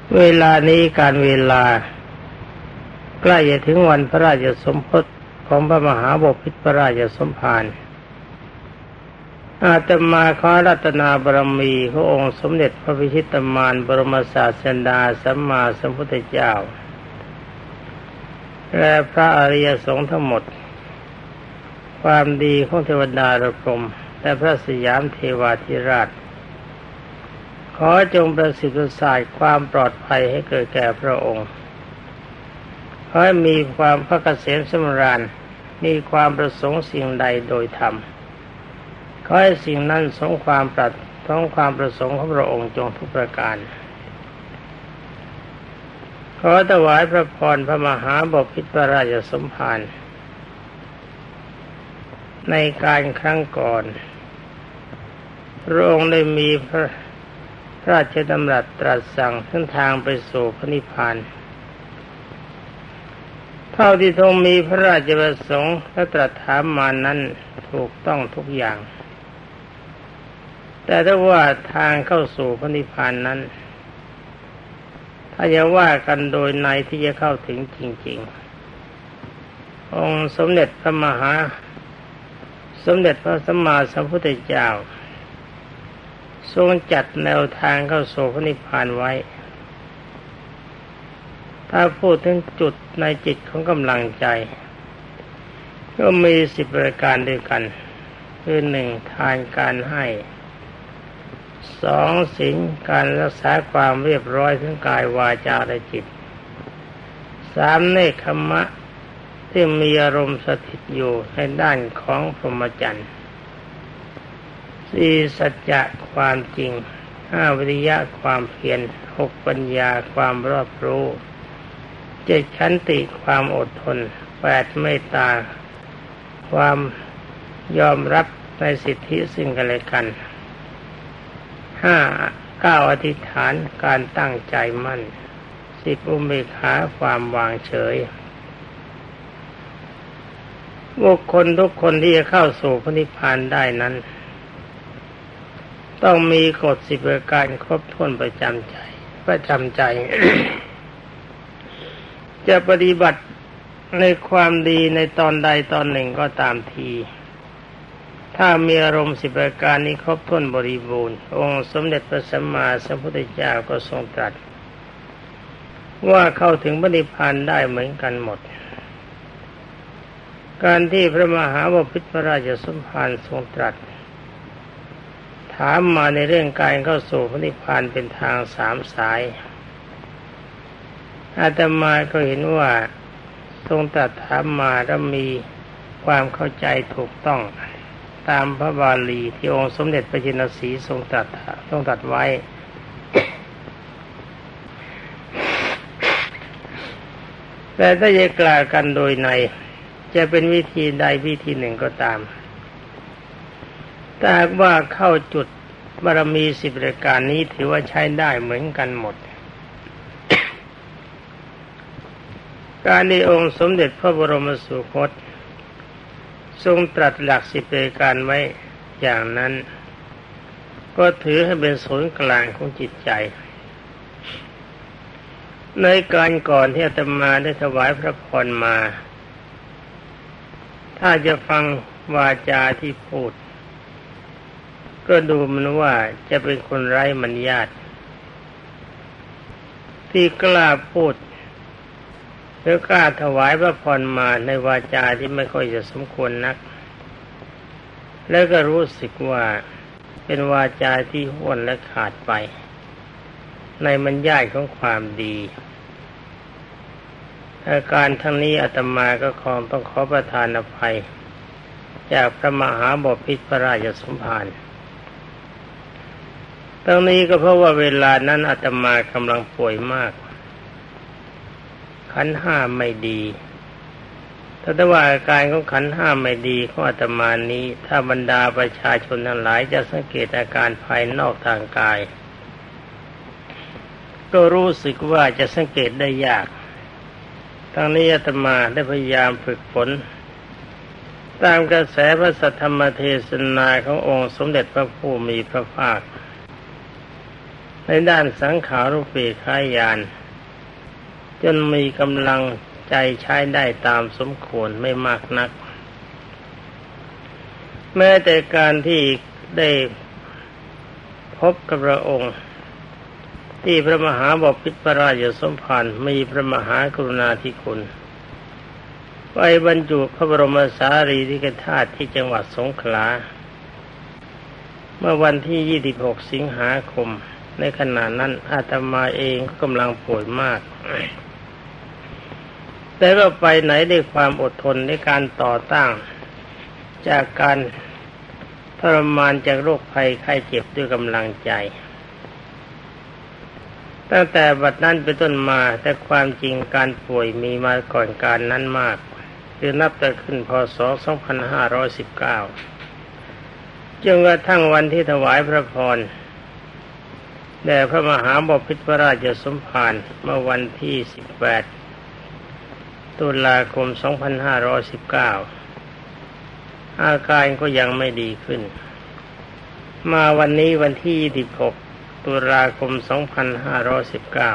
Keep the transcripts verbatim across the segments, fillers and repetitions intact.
เวลานี้การเวลาใกล้จะถึงวันพระราชสมภพของพระมหาบพิตรพระราชสมภารอาตมาขอรัตนาบารมีขององค์สมเด็จพระพิชิตมารบรมศาสดาสัมมาสัมพุทธเจ้าและพระอริยสงฆ์ทั้งหมดความดีของเทวดาและพรหมและพระสยามเทวาธิราชขอจงประสิทธิ์ประสาทความปลอดภัยให้เกิดแก่พระองค์ขอให้มีความพระเกษมสำราญมีความประสงค์สิ่งใดโดยธรรมขอให้สิ่งนั้นสมความปรารถนาของความประสงค์ของพระองค์จงทุกประการขอถวายพระพรพระมหาบพิตรพระราชสมภารในการครั้งก่อนพระองค์ได้มีพระราชดำรัสตรัสสั่งเส้นทางไปสู่พระนิพพานเท่าที่ทรงมีพระราชประสงค์และตรัสถามมานั้นถูกต้องทุกอย่างแต่ถ้าว่าทางเข้าสู่พระนิพพานนั้นถ้าจะว่ากันโดยในที่จะเข้าถึงจริงๆองค์สมเด็จพระมหาสมเด็จพระสัมมาสัมพุทธเจ้าทรงจัดแนวทางเข้าสู่พระนิพพานไว้ถ้าพูดถึงจุดในจิตของกำลังใจก็มีสิบประการด้วยกันคือหนึ่งทานการให้สองศีลการรักษาความเรียบร้อยทั้งกายวาจาและจิตสามเนคขมะที่มีอารมณ์สถิตอยู่ในด้านของพรหมจรรย์สี่สัจจะความจริงห้าวิริยะความเพียรหกปัญญาความรอบรู้เจ็ดขันติความอดทนแปดเมตตาความยอมรับในสิทธิซึ่งกันและกันห้าเก้าอธิษฐานการตั้งใจมั่นสิบอุเบกขาความวางเฉยบุคคลทุกคนที่จะเข้าสู่พระนิพพานได้นั้นต้องมีกฎสิบประการครบถ้วนประจำใจประจำใจ จะปฏิบัติในความดีในตอนใดตอนหนึ่งก็ตามทีถ้ามีอารมณ์สิบประการนี้ครบถ้วนบริบูรณ์องค์สมเด็จพระสัมมาสัมพุทธเจ้าก็ทรงตรัสว่าเข้าถึงพระนิพพานได้เหมือนกันหมดการที่พระมหาบพิตรพระราชสมภารทรงตรัสถามมาในเรื่องการเข้าสู่พระนิพพานเป็นทางสามสายอาตมาก็เห็นว่าทรงตรัสถามมาและมีความเข้าใจถูกต้องตามพระบาลีที่องค์สมเด็จพระจินสีทรงตรัสทรงตรัสไว้แต่ถ้าจะกล่าวกันโดยในจะเป็นวิธีใดวิธีหนึ่งก็ตามแต่หากว่าเข้าจุดบารมีสิบประการนี้ถือว่าใช้ได้เหมือนกันหมด การที่องค์สมเด็จพระบรมสุคตทรงตรัสหลักสิบประการไว้อย่างนั้นก็ถือให้เป็นศูนย์กลางของจิตใจในการก่อนที่อาตมาได้ถวายพระพรมาถ้าจะฟังวาจาที่พูดก็ดูมันว่าจะเป็นคนไร้มารยาทที่กล้าพูดหรือกล้าถวายพระพรมาในวาจาที่ไม่ค่อยจะสมควรนักแล้วก็รู้สึกว่าเป็นวาจาที่ห้วนและขาดไปในมารยาทของความดีอาการทั้งนี้อาตมาก็คงต้องขอประทานอภัยจากพระมหาบพิตรพระราชสมภารทั้งนี้ก็เพราะว่าเวลานั้นอาตมากำลังป่วยมากขันธ์ห้าไม่ดีถ้าแต่ว่าอาการของขันธ์ห้าไม่ดีของอาตมานี้ถ้าบรรดาประชาชนทั้งหลายจะสังเกตอาการภายนอกทางกายก็รู้สึกว่าจะสังเกตได้ยากทั้งนี้อาตมาได้พยายามฝึกฝนตามกระแสพระสัทธรรมเทศนาขององค์สมเด็จพระผู้มีพระภาคในด้านสังขารุปเปกขายานจนมีกำลังใจใช้ได้ตามสมควรไม่มากนักแม้แต่การที่ได้พบกับพระองค์ที่พระมหาบพิตรราชสมภารมีพระมหากรุณาธิคุณไปบรรจุพระบรมสารีริกธาตุที่จังหวัดสงขลาเมื่อวันที่ยี่สิบหกสิงหาคมในขณะนั้นอาตมาเองก็กำลังป่วยมากแต่ก็ไปไหนด้วยความอดทนในการต่อต้านจากการทรมานจากโรคภัยไข้เจ็บด้วยกำลังใจตั้งแต่บัดนั้นเป็นต้นมาแต่ความจริงการป่วยมีมาก่อนการนั้นมากคือนับแต่ขึ้นพ.ศ. สองพันห้าร้อยสิบเก้าจนกระทั่งวันที่ถวายพระพรแด่พระมหาบพิตรราชสมภารเมื่อวันที่สิบแปดตุลาคมสองพันห้าร้อยสิบเก้าอาการก็ยังไม่ดีขึ้นมาวันนี้วันที่ยี่สิบหกตุลาคมสองพันห้าร้อยสิบเก้า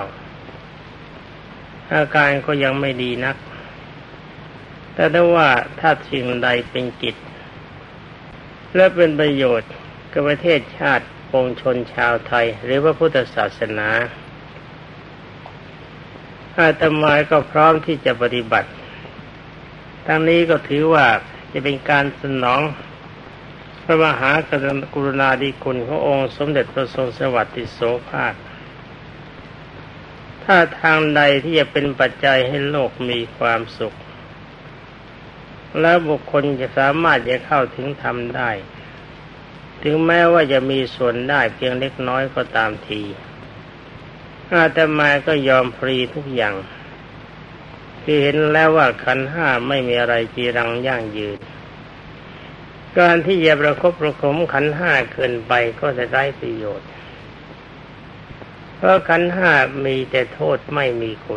อาการก็ยังไม่ดีนักแต่ถ้าว่าถ้าสิ่งใดเป็นกิจและเป็นประโยชน์กับประเทศชาติปวงชนชาวไทยหรือว่าพุทธศาสนาอาตมาก็พร้อมที่จะปฏิบัติทั้งนี้ก็ถือว่าจะเป็นการสนองพระมหากรุณาธิคุณขององค์สมเด็จพระทรงสวัสดิโสภาคถ้าทางใดที่จะเป็นปัจจัยให้โลกมีความสุขและบุคคลจะสามารถจะเข้าถึงธรรมได้ถึงแม้ว่าจะมีส่วนได้เพียงเล็กน้อยก็ตามทีอาตมาก็ยอมฟรีทุกอย่างที่เห็นแล้วว่าขันธ์ห้าไม่มีอะไรจีรังยั่งยืนการที่จะประคบประคมขันธ์ห้าเกินไปก็จะไร้ประโยชน์เพราะขันธ์ห้ามีแต่โทษไม่มีคุณ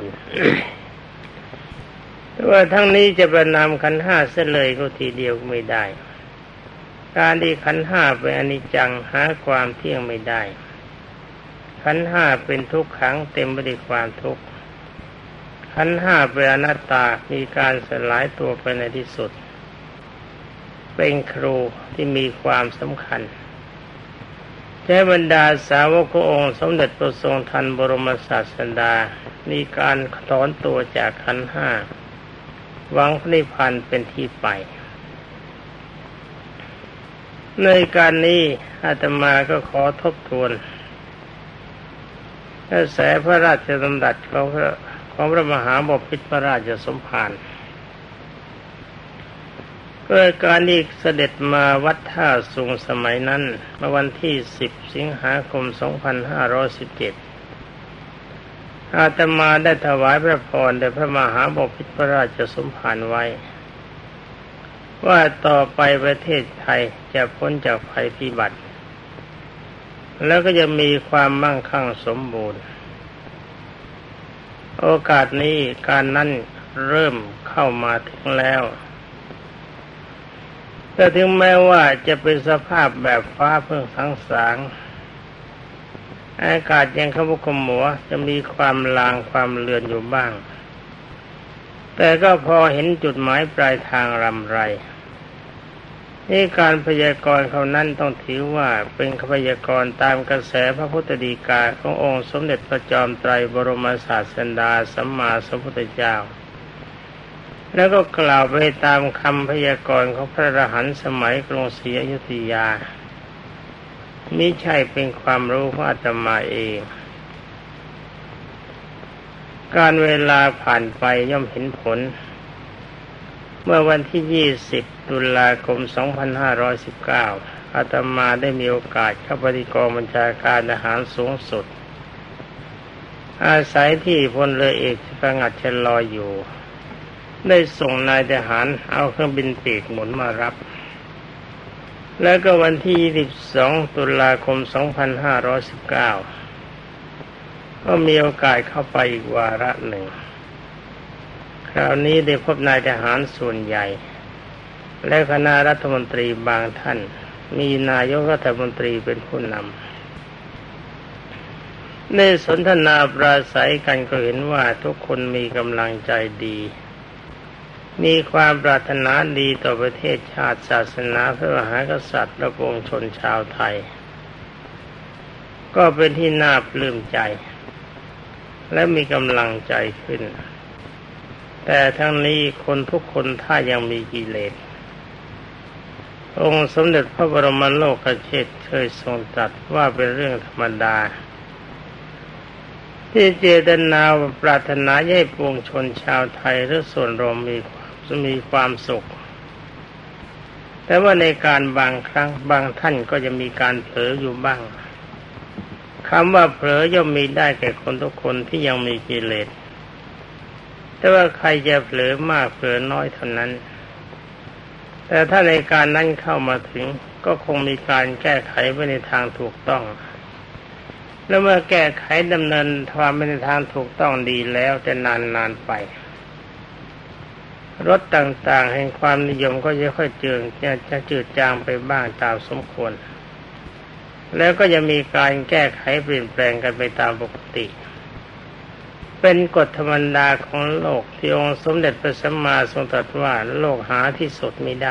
แต่ว่าทั้งนี้จะประนามขันธ์ห้าเสียเลยก็ทีเดียวไม่ได้การที่ขันธ์ห้าเป็นอนิจจังหาความเที่ยงไม่ได้ขันธ์ห้าเป็นทุกขังเต็มไปด้วยความทุกข์ขันธ์ห้าเป็นอนัตตามีการสลายตัวไปในที่สุดเป็นครูที่มีความสำคัญแก่บรรดาสาวกขององค์สมเด็จพระทรงทันบรมศาสดามีการถอนตัวจากขันธ์ห้าหวังนิพพานเป็นที่ไปในการนี้อาตมาก็ขอทบทวนกระแสพระราชดำรัสของพระของพระมหาบพิตรราชสมภารเกิดการที่เสด็จมาวัดท่าสูงสมัยนั้นเมื่อวันที่สิบสิงหาคมสองพันห้าร้อยสิบเจ็ดอาตมาได้ถวายพระพรแด่พระมหาบพิตรราชสมภารไว้ว่าต่อไปประเทศไทยจะพ้นจากภัยพิบัติแล้วก็จะมีความมั่งคั่งสมบูรณ์โอกาสนี้การนั้นเริ่มเข้ามาถึงแล้วแต่ถึงแม้ว่าจะเป็นสภาพแบบฟ้าเพิ่งสางๆอากาศยังขมุกขมัวจะมีความลางความเลือนอยู่บ้างแต่ก็พอเห็นจุดหมายปลายทางรำไรนี่การพยากรณ์เขานั้นต้องถือว่าเป็นพยากรณ์ตามกระแสพระพุทธฎีกาขององค์สมเด็จพระจอมไตรบรมศาสดาสัมมาสัมพุทธเจ้าแล้วก็กล่าวไปตามคำพยากรณ์ของพระอรหันต์สมัยกรุงศรีอยุธยามิใช่เป็นความรู้ของอาตมาเองการเวลาผ่านไปย่อมเห็นผลเมื่อวันที่ยี่สิบตุลาคมสองพันห้าร้อยสิบเก้าอาตมาได้มีโอกาสเข้าไปที่กองบัญชาการทหารสูงสุดอาศัยที่พลเรือเอกประงัดชะลออยู่ได้ส่งนายทหารเอาเครื่องบินปีกหมุนมารับแล้วก็วันที่ยี่สิบสองตุลาคมสองพันห้าร้อยสิบเก้าก็มีโอกาสเข้าไปอีกวาระหนึ่งคราวนี้ได้พบนายทหารส่วนใหญ่และคณะรัฐมนตรีบางท่านมีนายกรัฐมนตรีเป็นผู้นได้สนทนาปราศัยกันก็เห็นว่าทุกคนมีกำลังใจดีมีความปรารถนาดีต่อประเทศชาติศาสนาพระมหากษัตริย์และปวงชนชาวไทยก็เป็นที่น่าปลื้มใจและมีกำลังใจขึ้นแต่ทั้งนี้คนทุกคนถ้ายังมีกิเลสองค์สมเด็จพระบรมโลกเชษฐ์เคยทรงตรัสว่าเป็นเรื่องธรรมดาที่เจตนาปรารถนาให้ปวงชนชาวไทยหรือส่วนรวมมีมีความสุขแต่ว่าในการบางครั้งบางท่านก็จะมีการเผลออยู่บ้างคำว่าเผลอย่อมมีได้แก่คนทุกคนที่ยังมีกิเลสแต่ว่าใครจะเผลอมากเผลอน้อยเท่านั้นแต่ถ้าในการนั้นเข้ามาถึงก็คงมีการแก้ไขไปในทางถูกต้องแล้วเมื่อแก้ไขดำเนินความไปในทางถูกต้องดีแล้วแต่นานๆไปรสต่างๆแห่งความนิยมก็จะค่อยเจือจะจะจืดจางไปบ้างตามสมควรแล้วก็จะมีการแก้ไขเปลี่ยนแปลงกันไปตามปกติเป็นกฎธรรมดาของโลกที่องค์สมเด็จพระสัมมาสัมพุทธเจ้าตรัสว่าโลกหาที่สุดมิได้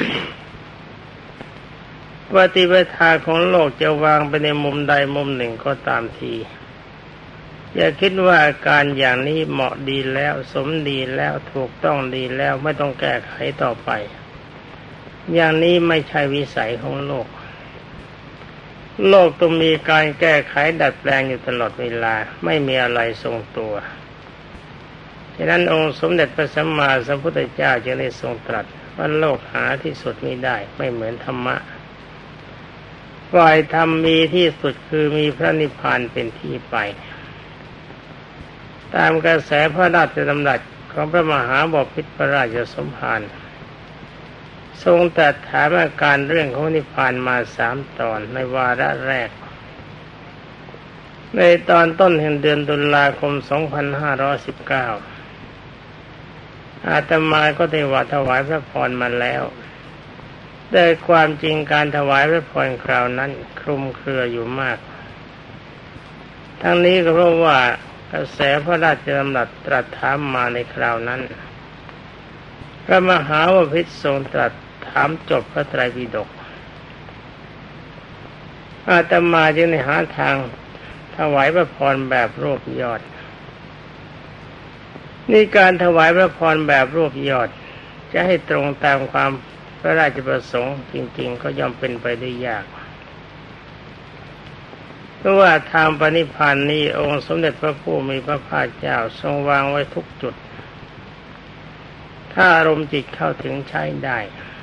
ปฏิปทาของโลกจะวางไปในมุมใดมุมหนึ่งก็ตามทีอย่าคิดว่าการอย่างนี้เหมาะดีแล้วสมดีแล้วถูกต้องดีแล้วไม่ต้องแก้ไขต่อไปอย่างนี้ไม่ใช่วิสัยของโลกโลกต้องมีการแก้ไขดัดแปลงอยู่ตลอดเวลาไม่มีอะไรทรงตัวฉะนั้นองค์สมเด็จพระสัมมาสัมพุทธเจ้าจึงได้ทรงตรัสว่าโลกหาที่สุดมิได้ไม่เหมือนธรรมะฝ่ายธรรมมีที่สุดคือมีพระนิพพานเป็นที่ไปตามกระแสพระราชดำรัสของพระมหาบพิตรพระราชสมภารทรงตรัสถามอาการเรื่องของนิพพานมาสามตอนในวาระแรกในตอนต้นแห่งเดือนตุลาคมสองพันห้าร้อยสิบเก้าอาตมาก็ได้ว่าถวายพระพรมาแล้วแต่ความจริงการถวายพระพรคราวนั้นคลุมเครืออยู่มากทั้งนี้ก็เพราะว่ากระแสพระราชดำรัสตรัสถามมาในคราวนั้นพระมหาวพิตรทรงตรัสถามจบพระไตรปิฎกอาตมาจึงได้หาทางถวายพระพรแบบรวบยอดนี่การถวายพระพรแบบรวบยอดจะให้ตรงตามความพระราชประสงค์จริงๆก็ย่อมเป็นไปได้ยากเพราะว่าทางปณิพพานนี้องค์สมเด็จพระผู้มีพระภาคเจ้าทรงวางไว้ทุกจุดถ้าอารมณ์จิตเข้าถึงใช้ได้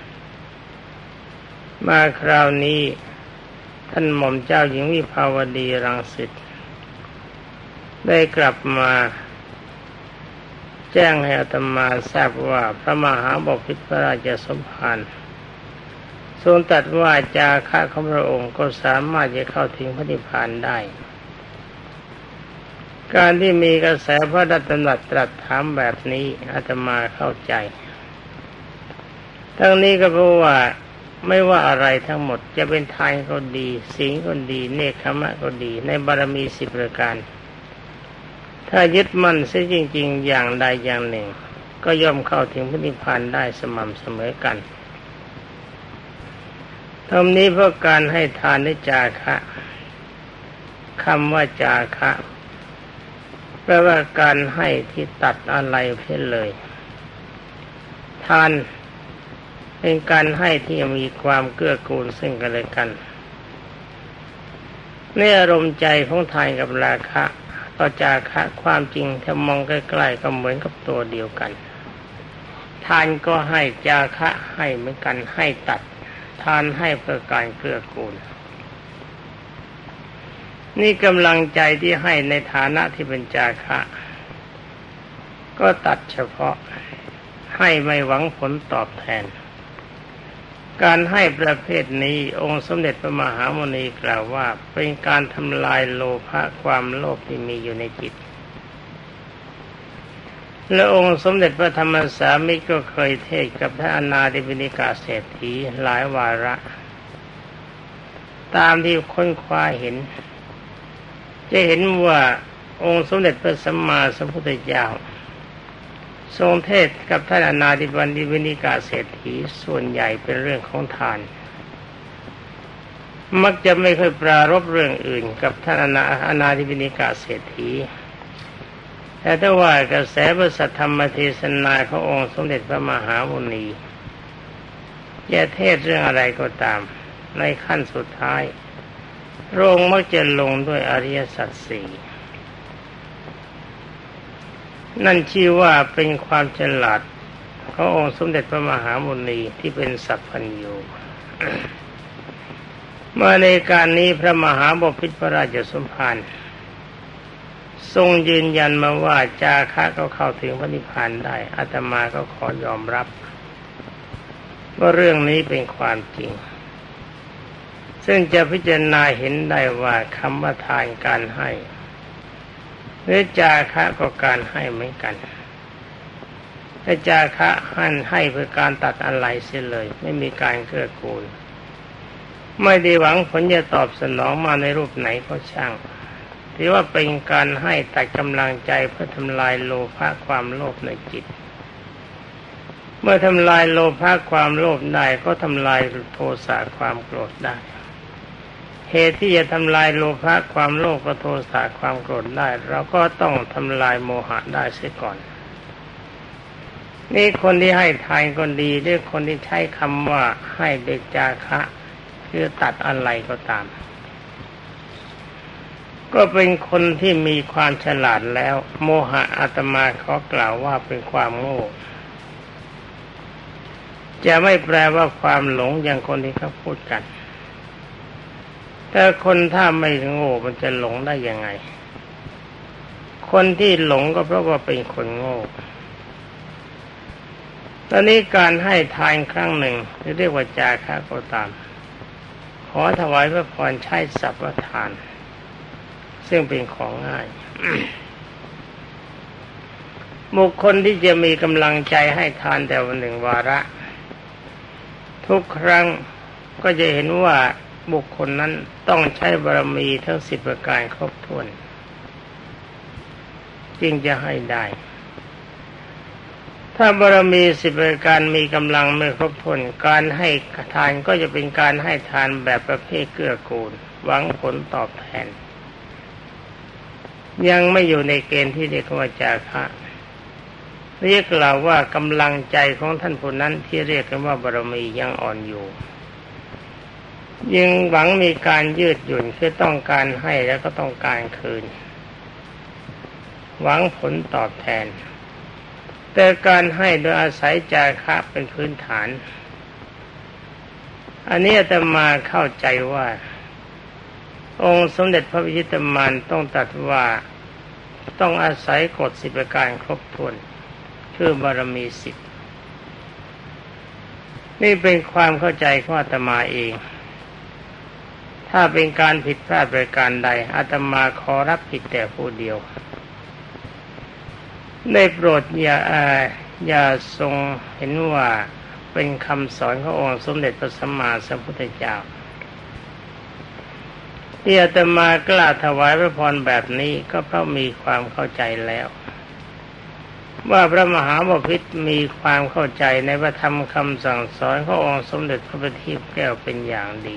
มาคราวนี้ท่านหม่อมเจ้าหญิงวิภาวดีรังสิตได้กลับมาแจ้งให้อาตมาทราบว่าพระมหาบพิตรพระราชสมภารทรงตรัสว่าจาคะของพระองค์ก็สามารถจะเข้าถึงพระนิพพานได้การที่มีกระแสพระดำรัสตรัสถามแบบนี้อาตมาเข้าใจทั้งนี้ก็เพราะว่าไม่ว่าอะไรทั้งหมดจะเป็นทานก็ดีศีลก็ดีเนกขมะก็ดีในบารมีสิบประการถ้ายึดมั่นเสียจริงๆอย่างใดอย่างหนึ่งก็ย่อมเข้าถึงพระนิพพานได้สม่ำเสมอกันตรงนี้เพราะการให้ทานในจาคะคำว่าจาคะแปลว่าการให้ที่ตัดอะไรเพี้ยนเลยทานเป็นการให้ที่มีความเกื้อกูลซึ่งกันและกันในอารมณ์ใจของทานกับราคะก็จาคะความจริงถ้ามองใกล้ๆก็เหมือนกับตัวเดียวกันทานก็ให้จาคะให้เหมือนกันให้ตัดทานให้เพื่อการเกื้อกูลนี่กำลังใจที่ให้ในฐานะที่เป็นจาคะก็ตัดเฉพาะให้ไม่หวังผลตอบแทนการให้ประเภทนี้องค์สมเด็จพระมหาโมนีกล่าวว่าเป็นการทำลายโลภะความโลภที่มีอยู่ในจิตและองค์สมเด็จพระธรรมสามิตรก็เคยเทศกับพระอนาถบิณฑิกาเศรษฐีหลายวาระตามที่ค้นคว้าเห็นจะเห็นว่าองค์สมเด็จพระสัมมาสัมพุทธเจ้าทรงเทศกับท่านอนาถบิณฑิตวินิกาเศรษฐีส่วนใหญ่เป็นเรื่องของทานมักจะไม่ค่อยปรารภเรื่องอื่นกับท่านอนาอนาถบิณฑิกาเศรษฐีแต่ถ้าว่ากระแสพระสัทธรรมเทศนาขององค์สมเด็จพระมหามุนีจะเทศเรื่องอะไรก็ตามในขั้นสุดท้ายพระองค์มักจะลงด้วยอริยสัจสี่นั่นชื่อว่าเป็นความฉลาดขององค์สมเด็จพระมหามุนีที่เป็นสัพพัญญู เมื่อในการนี้พระมหาบพิตรพระราชสมภารทรงยืนยันมาว่าจาคะก็เข้าถึงพระนิพพานได้อาตมาก็ขอยอมรับว่าเรื่องนี้เป็นความจริงซึ่งจะพิจารณาเห็นได้ว่าคำว่าทานการให้หรือจาคะก็การให้เหมือนกันถ้าจาคะหันให้เพื่อการตัดอะไรเสียเลยไม่มีการเกื้อกูลไม่ได้หวังผลจะตอบสนองมาในรูปไหนก็ช่างถือว่าเป็นการให้ตัดกำลังใจเพื่อทำลายโลภะความโลภในจิตเมื่อทำลายโลภะความโลภได้ก็ทำลายโทสะความโกรธได้เหตุที่จะทำลายโลภะความโลภกับโทสะความโกรธได้เราก็ต้องทำลายโมหะได้เสียก่อนนี่คนที่ให้ทานก็ดีหรือคนที่ใช้คำว่าให้เดจาคะคือตัดอะไรก็ตามก็เป็นคนที่มีความฉลาดแล้วโมหะอาตมาขอกล่าวว่าเป็นความโง่จะไม่แปลว่าความหลงอย่างคนที่เขาพูดกันแต่คนถ้าไม่โง่มันจะหลงได้ยังไงคนที่หลงก็เพราะว่าเป็นคนโง่ตอนนี้การให้ทานครั้งหนึ่งที่เรียกว่าจาคะก็ตามขอถวายพระพรใช้สัพพทานซึ่งเป็นของง่าย บุคคลที่จะมีกำลังใจให้ทานแต่วันหนึ่งวาระทุกครั้งก็จะเห็นว่าบุคคลนั้นต้องใช้บารมีทั้งสิบประการครบถ้วนจึงจะให้ได้ถ้าบารมีสิบประการมีกำลังไม่ครบถ้วนการให้ทานก็จะเป็นการให้ทานแบบประเภทเกื้อกูลหวังผลตอบแทนยังไม่อยู่ในเกณฑ์ที่เรียกว่าจาคะเรียกกล่าวว่ากำลังใจของท่านผู้นั้นที่เรียกกันว่าบารมียังอ่อนอยู่ยังหวังมีการยืดหยุ่นคือต้องการให้แล้วก็ต้องการคืนหวังผลตอบแทนแต่การให้โดยอาศัยจาคะเป็นพื้นฐานอันนี้อาตมาเข้าใจว่าองค์สมเด็จพระพิชิตมารต้องตรัสว่าต้องอาศัยกฎสิบประการครบถ้วนคือบารมีสิบนี่เป็นความเข้าใจของอาตมาเองถ้าเป็นการผิดพลาดประการใดอาตมาขอรับผิดแต่ผู้เดียวได้โปรดอย่าอย่าทรงเห็นว่าเป็นคำสอนขององค์สมเด็จพระสัมมาสัมพุทธเจ้าที่อาตมากล้าถวายพระพรแบบนี้ก็เพราะมีความเข้าใจแล้วว่าพระมหาบพิตรมีความเข้าใจในพระธรรมคำสั่งสอนขององค์สมเด็จพระบัณฑิตแก้วเป็นอย่างดี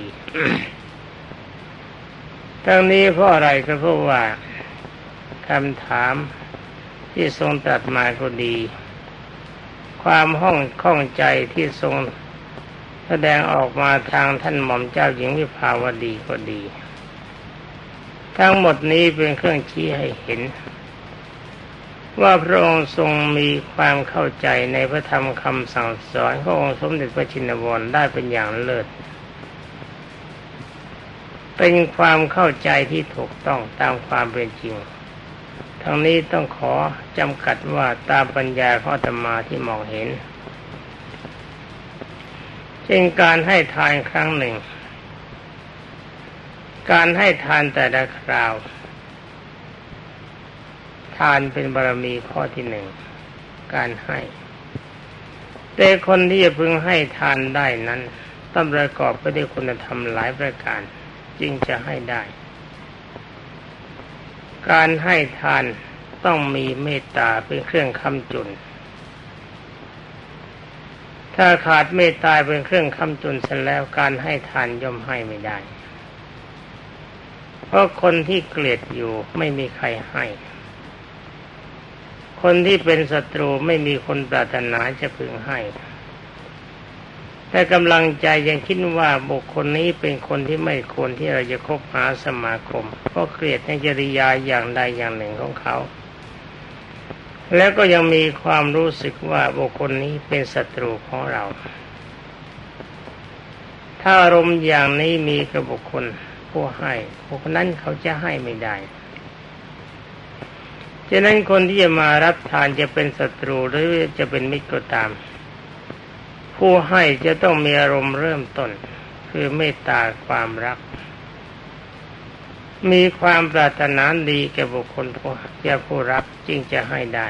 ทั้งนี้เพราะอะไรก็เพราะว่าคำถามที่ทรงตรัสมาก็ดีความห้องข้องใจที่ทรงแสดงออกมาทางท่านหม่อมเจ้าหญิงวิภาวดีก็ดีทั้งหมดนี้เป็นเครื่องชี้ให้เห็นว่าพระองค์ทรงมีความเข้าใจในพระธรรมคำสั่งสอนขององค์สมเด็จพระชินวรได้เป็นอย่างเลิศเป็นความเข้าใจที่ถูกต้องตามความเป็นจริงทั้งนี้ต้องขอจำกัดว่าตามปัญญาของอาตมาที่มองเห็นเช่นการให้ทานครั้งหนึ่งการให้ทานแต่ละคราวทานเป็นบารมีข้อที่หนึ่งการให้แต่คนที่จะพึงให้ทานได้นั้นต้องประกอบไปด้วยคุณธรรมหลายประการจึงจะให้ได้การให้ทานต้องมีเมตตาเป็นเครื่องค้ำจุนถ้าขาดเมตตาเป็นเครื่องค้ำจุนเสร็จแล้วการให้ทานย่อมให้ไม่ได้เพราะคนที่เกลียดอยู่ไม่มีใครให้คนที่เป็นศัตรูไม่มีคนปรารถนาจะพึงให้แต่กำลังใจยังคิดว่าบุคคลนี้เป็นคนที่ไม่ควรที่เราจะคบหาสมาคมเพราะเกลียดในจริยาอย่างใดอย่างหนึ่งของเขาแล้วก็ยังมีความรู้สึกว่าบุคคลนี้เป็นศัตรูของเราถ้าอารมณ์อย่างนี้มีกับบุคคลผู้ให้บุคคลนั้นเขาจะให้ไม่ได้ฉะนั้นคนที่จะมารับทานจะเป็นศัตรูหรือจะเป็นมิตรก็ตามผู้ให้จะต้องมีอารมณ์เริ่มต้นคือเมตตาความรักมีความปรารถนาดีแก่บุคคลผู้จะผู้รับจึงจะให้ได้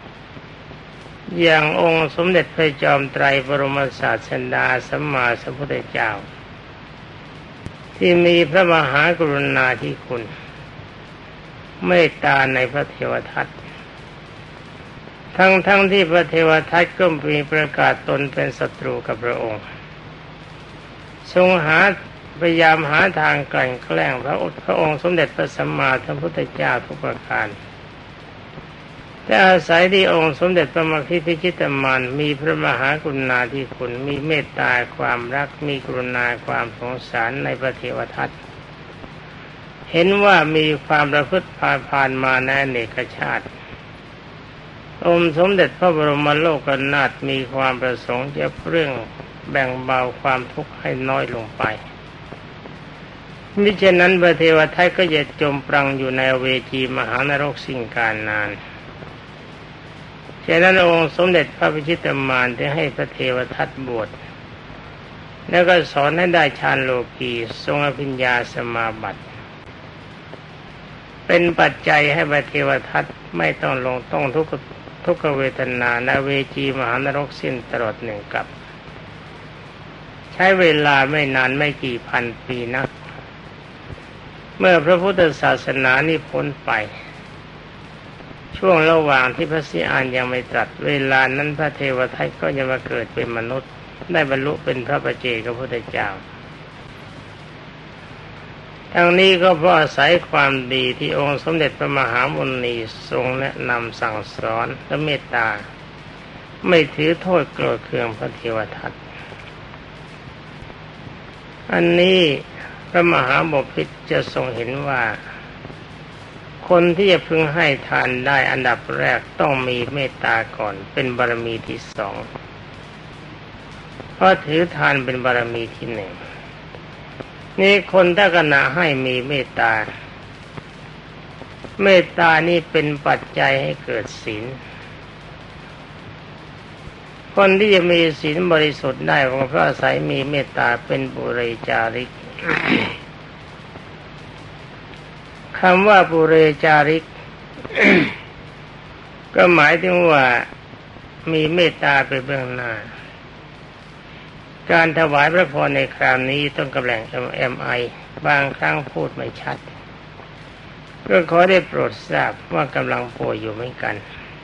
อย่างองค์สมเด็จพระจอมไตรบรมศาสดาสัมมาสัมพุทธเจ้าที่มีพระมหากรุณาธิคุณเมตตาในพระเทวทัตทั้งๆ ท, ที่พระเทวทัตก็มีประกาศตนเป็นศัตรูกับพระองค์ทรงหาพยายามหาทางกลั่นแกล้งพระพระองค์สมเด็จพระสัมมาสัมพุทธเจ้าทุกประการแต่อาศัยที่องค์สมเด็จพระมหาพิชิตมารมีพระมหากรุณาธิคุณมีเมตตาความรักมีกรุณาความสงสารในพระเทวทัตเห็นว่ามีความประพฤติผ่านมาในอเนกชาติองค์สมเด็จพระบรมโลกนาถมีความประสงค์จะเรื่องแบ่งเบาความทุกข์ให้น้อยลงไปมิฉะนั้นพระเทวทัตก็จะจมปลังอยู่ในเวจีมหานรกสิ้นกาลนานฉะนั้นองค์สมเด็จพระพิชิตมารได้ให้พระเทวทัตบวชแล้วก็สอนให้ได้ฌานโลกีทรงอภิญญาสมาบัติเป็นปัจจัยให้พระเทวทัตไม่ต้องลงต้องทุกข์ทุกขเวทนาในเวจีมหานรกสิ้นตลอดหนึ่งกับใช้เวลาไม่นานไม่กี่พันปีนักเมื่อพระพุทธศาสนานี้พ้นไปช่วงระหว่างที่พระศรีอานยังไม่ตรัสเวลานั้นพระเทวทัตก็จะมาเกิดเป็นมนุษย์ได้บรรลุเป็นพระปัจเจกพุทธเจ้าทั้งนี้ก็เพราะอาศัยความดีที่องค์สมเด็จพระมหามุนีทรงแนะนำสั่งสอนและเมตตาไม่ถือโทษโกรธเคืองพระเทวทัตอันนี้พระมหาบพิตรจะทรงเห็นว่าคนที่จะพึงให้ทานได้อันดับแรกต้องมีเมตตาก่อนเป็นบารมีที่สองเพราะถือทานเป็นบารมีที่หนึ่งนี่คนถ้าขณะให้มีเมตตาเมตตานี่เป็นปัจจัยให้เกิดศีลคนที่จะมีศีลบริสุทธิ์ได้เพราะอาศัยมีเมตตาเป็นปุเรจาริก คำว่าปุเรจาริก ก็หมายถึงว่ามีเมตตาเป็นเบื้องหน้าการถวายพระพรในคราวนี้ต้องกำแหล่ง เอ็ม ไอ บางครั้งพูดไม่ชัดก็ขอได้โปรดทราบว่ากำลังป่วยอยู่เหมือนกัน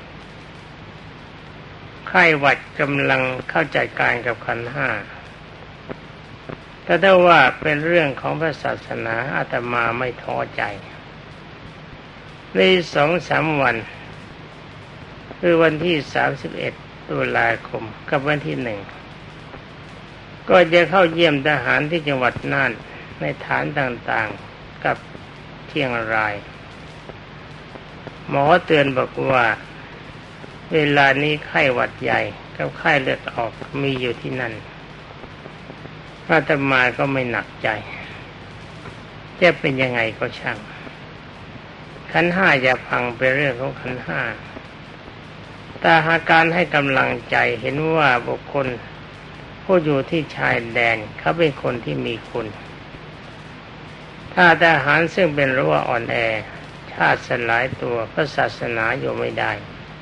ไข้หวัดกำลังเข้าจัดการกับขันธ์ห้าแต่ถ้าว่าเป็นเรื่องของพระศาสนาอาตมาไม่ท้อใจในสองสามวันคือวันที่สามสิบเอ็ดตุลาคมกับวันที่หนึ่งก็จะเข้าเยี่ยมทหารที่จังหวัดน่านในฐานต่างๆกับเชียงรายหมอเตือนบอกว่าเวลานี้ไข้หวัดใหญ่กับไข้เลือดออกมีอยู่ที่นั่นอาตมาก็ไม่หนักใจจะเป็นยังไงก็ช่างขันธ์ห้าอย่าพังไปเรื่องของขันธ์ห้าแต่หากการให้กำลังใจเห็นว่าบุคคลผู้อยู่ที่ชายแดนเขาเป็นคนที่มีคุณถ้าทหารซึ่งเป็นรั้วอ่อนแอชาติสลายตัวพระศาสนาอยู่ไม่ได้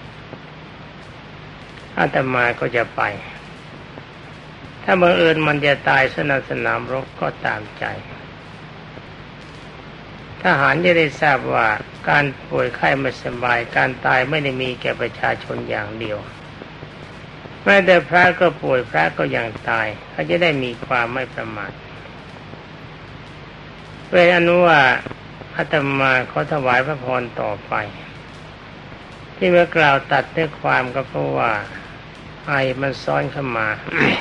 อาตมาก็จะไปถ้าบังเอิญมันจะตายสนามสนามรบก็ตามใจทหารจะได้ทราบว่าการป่วยไข้ไม่สบายการตายไม่ได้มีแก่ประชาชนอย่างเดียวแม้แต่พระก็ป่วยพระก็ยังตายเขาจะได้มีความไม่ประมาทเป็นอนุว่าอาตมาขอถวายพระพรต่อไปที่เมื่อกล่าวตัดเนื้อความก็เพราะว่าไอมันซ้อนเข้ามา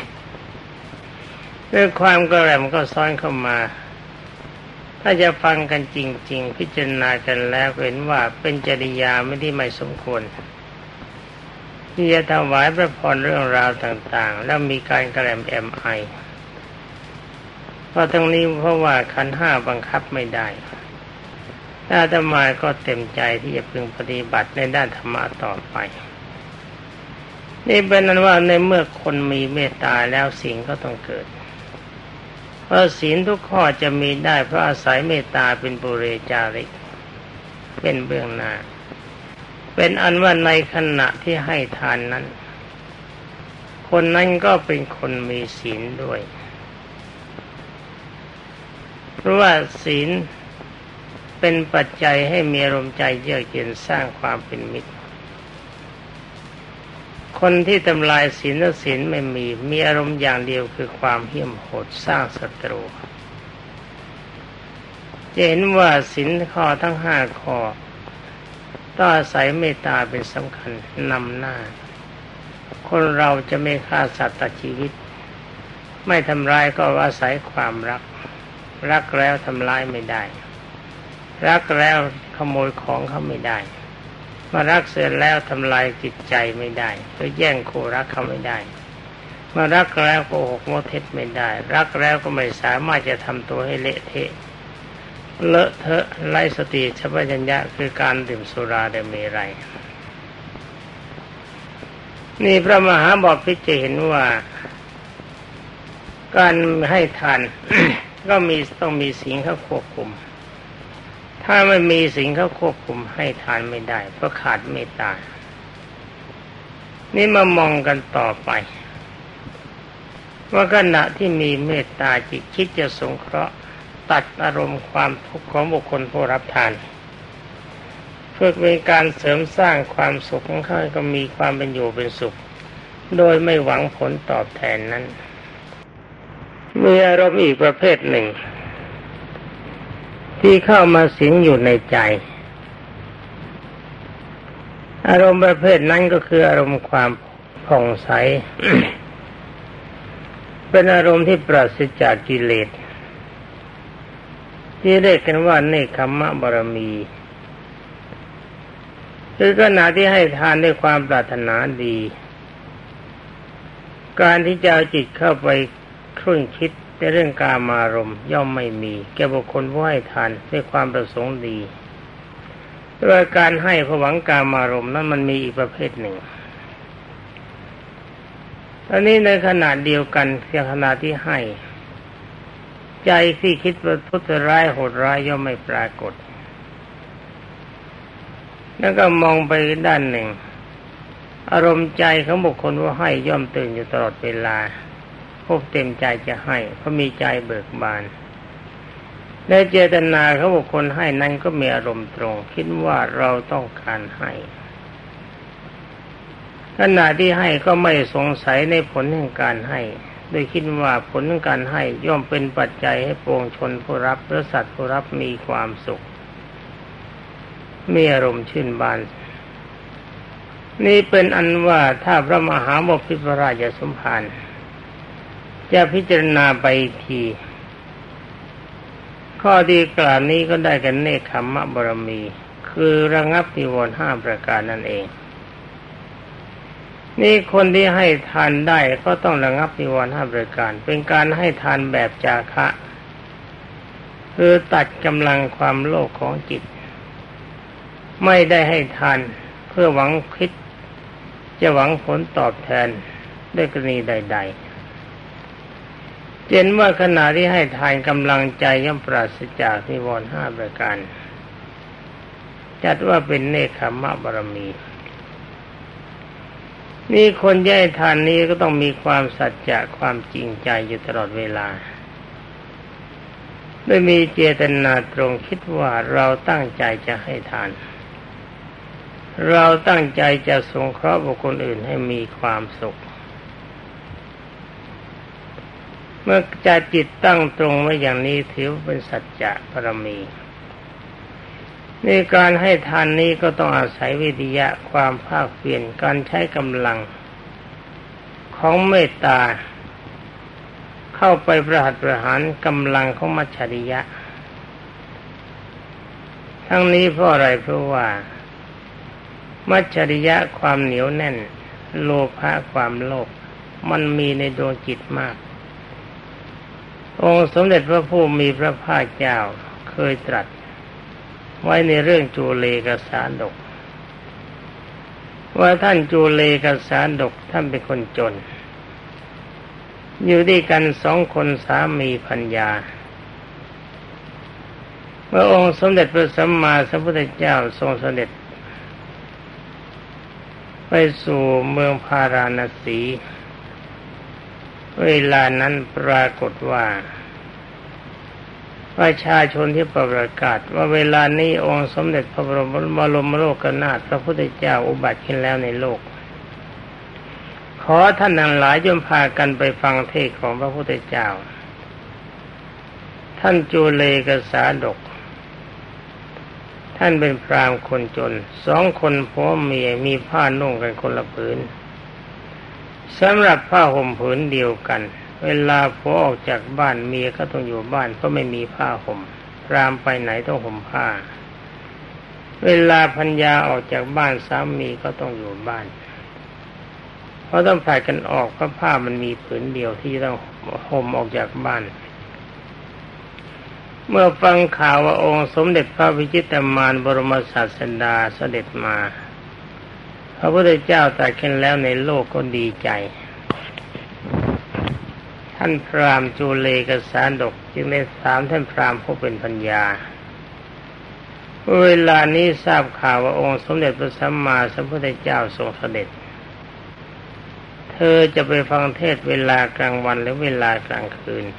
เรื่องความกระแหลมก็ซ้อนเข้ามาถ้าจะฟังกันจริงๆพิจารณากันแล้วเห็นว่าเป็นจริยาไม่ที่ไม่สมควรที่จะถวายพระพรเรื่องราวต่างๆแล้วมีการกระแหลมแอมไอเพราะทั้งนี้เพราะว่าขันธ์ห้าบังคับไม่ได้อาตมาก็เต็มใจที่จะพึงปฏิบัติในด้านธรรมะต่อไปนี่เป็นนั้นว่าในเมื่อคนมีเมตตาแล้วสิ่งก็ต้องเกิดเพราะศีลทุกข้อจะมีได้เพราะอาศัยเมตตาเป็นปุเรจาริกเป็นเบื้องหน้าเป็นอันว่าในขณะที่ให้ทานนั้นคนนั้นก็เป็นคนมีศีลด้วยเพราะว่าศีลเป็นปัจจัยให้มีอารมณ์ใจเยือกเย็นสร้างความเป็นมิตรคนที่ทำลายศีลและศีลไม่มีมีอารมณ์อย่างเดียวคือความเหี้ยมโหดสร้างศัตรูจะเห็นว่าศีลข้อทั้งห้าข้อต้องอาศัยเมตตาเป็นสำคัญนำหน้าคนเราจะไม่ฆ่าสัตว์ตัดชีวิตไม่ทำร้ายก็อาศัยความรักรักแล้วทำร้ายไม่ได้รักแล้วขโมยของเขาไม่ได้มารักเสร็จแล้วทำลายจิตใจไม่ได้หรือแย่งคู่รักเขาไม่ได้มารักแล้วโกหกโมเท็จไม่ได้รักแล้วก็ไม่สามารถจะทำตัวให้เละเทะเลอะเทอะไร้สติสัมปชัญญะคือการดื่มสุราและเมรัยนี่พระมหาบพิตรจะเห็นว่าการให้ทาน ก็มีต้องมีสิ่งเข้าควบคุมถ้าไม่มีสิ่งเข้าควบคุมให้ทานไม่ได้เพราะขาดเมตตานี่มามองกันต่อไปว่าขณะที่มีเมตตาจิตคิดจะสงเคราะห์ตัดอารมณ์ความทุกข์ของบุคคลผู้รับทานเพื่อเป็นการเสริมสร้างความสุขของเขาให้ก็มีความเป็นอยู่เป็นสุขโดยไม่หวังผลตอบแทนนั้นมีอารมณ์อีกประเภทหนึ่งที่เข้ามาสิงอยู่ในใจอารมณ์ประเภทนั้นก็คืออารมณ์ความผ่องใส เป็นอารมณ์ที่ปราศจากกิเลสที่เรียกกันว่าเนคขมะบารมีคือขณะที่ให้ทานด้วยความปรารถนาดีการที่จะเอาจิตเข้าไปครุ่นคิดในเรื่องกามารมณ์ย่อมไม่มีแก่บุคคลผู้ให้ทานด้วยความประสงค์ดีโดยการให้เพื่อหวังกามารมณ์นั้นมันมีอีกประเภทหนึ่งอันนี้ในขณะเดียวกันในขณะที่ให้ใจที่คิดว่าทุจร้ายโหดร้ายย่อมไม่ปรากฏแล้วก็มองไปด้านหนึ่งอารมณ์ใจของบุคคลผู้ให้ย่อมตื่นอยู่ตลอดเวลาพบเต็มใจจะให้เพราะมีใจเบิกบานในเจตนาของบุคคลให้นั้นก็มีอารมณ์ตรงคิดว่าเราต้องการให้ขณะที่ให้ก็ไม่สงสัยในผลแห่งการให้โดยคิดว่าผลของการให้ย่อมเป็นปัจจัยให้ปวงชนผู้รับและสัตว์ผู้รับมีความสุขมีอารมณ์ชื่นบานนี่เป็นอันว่าถ้าพระมหาบพิตรพระราชสมภารจะพิจารณาไปทีข้อดีกล่าวนี้ก็ได้กันเนคขมะบารมีคือระงับนิวรณ์ห้าประการนั่นเองนี่คนที่ให้ทานได้ก็ต้องระงับนิวรณ์ห้าประการเป็นการให้ทานแบบจาคะคือตัดกำลังความโลภของจิตไม่ได้ให้ทานเพื่อหวังคิดจะหวังผลตอบแทนด้วยกรณีใดๆเห็นว่าขณะที่ให้ทานกำลังใจย่อมปราศจากนิวรณ์ห้าประการจัดว่าเป็นเนคขมะบารมีนี่คนที่ให้ทานนี้ก็ต้องมีความสัจจะความจริงใจอยู่ตลอดเวลาได้มีเจตนาตรงคิดว่าเราตั้งใจจะให้ทานเราตั้งใจจะสงเคราะห์บุคคลอื่นให้มีความสุขเมื่อใจจิตตั้งตรงไว้อย่างนี้ถือเป็นสัจจะบารมีในการให้ทานนี้ก็ต้องอาศัยวิทยะความภาคเพียรการใช้กำลังของเมตตาเข้าไปประหัตประหารกำลังของมัจฉริยะทั้งนี้เพราะอะไรเพราะว่ามัจฉริยะความเหนียวแน่นโลภะความโลภมันมีในดวงจิตมากองค์สมเด็จพระผู้มีพระภาคเจ้าเคยตรัสไว้ในเรื่องจูเลกสาดกว่าท่านจูเลกสาดกท่านเป็นคนจนอยู่ด้วยกันสองคนสามีภรรยาเมื่อองค์สมเด็จพระสัมมาสัมพุทธเจ้าทรงเสด็จไปสู่เมืองพาราณสีเวลานั้นปรากฏว่าประชาชนที่ประกาศว่าเวลานี้องค์สมเด็จพระบรมโลกโลกนาถพระพุทธเจ้าอุบัติขึ้นแล้วในโลกขอท่านทั้งหลายจงพากันไปฟังเทศน์ของพระพุทธเจ้าท่านจูเลกสาดกท่านเป็นพราหมณ์คนจนสองคนผัวเมียมีผ้านุ่งกันคนละผืนสำหรับผ้าห่มผืนเดียวกันเวลาผัวออกจากบ้านเมียก็ต้องอยู่บ้านเพราะไม่มีผ้าห่มพราหมณ์ไปไหนต้องห่มผ้าเวลาภรรยาออกจากบ้านสามีก็ต้องอยู่บ้านเพราะต้องผลัดกันออกเพราะผ้ามันมีผืนเดียวที่ต้องห่มออกจากบ้านเมื่อฟังข่าวว่าองค์สมเด็จพระวิชิตมารบรมศาสดาเสด็จมาพระพุทธเจ้าตรัสขึ้นแล้วในโลกก็ดีใจท่านพราหมณ์จูเลกสาดกจึงได้ถามท่านพราหมณ์ผู้เป็นปัญญาเวลานี้ทราบข่าวว่าองค์สมเด็จพระสัมมาสัมพุทธเจ้าทรงเสด็จเธอจะไปฟังเทศน์เวลากลางวันหรือเวลากลางคืน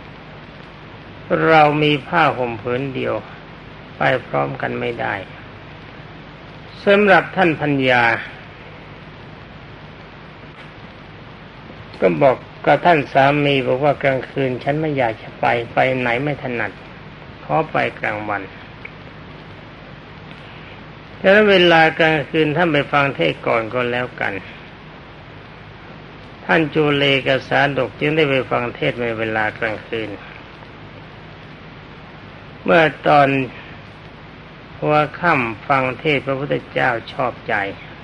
เรามีผ้าห่มผืนเดียวไปพร้อมกันไม่ได้สำหรับท่านพัญญาก็บอกกับท่านสามีบอกว่ากลางคืนฉันไม่อยากจะไปไปไหนไม่ถนัดขอไปกลางวันฉะนั้นเวลากลางคืนท่านไปฟังเทศน์ก่อนก็แล้วกันท่านจูเลกสาดกจึงได้ไปฟังเทศน์ในเวลากลางคืนเมื่อตอนหัวค่ำฟังเทศน์พระพุทธเจ้าชอบใจ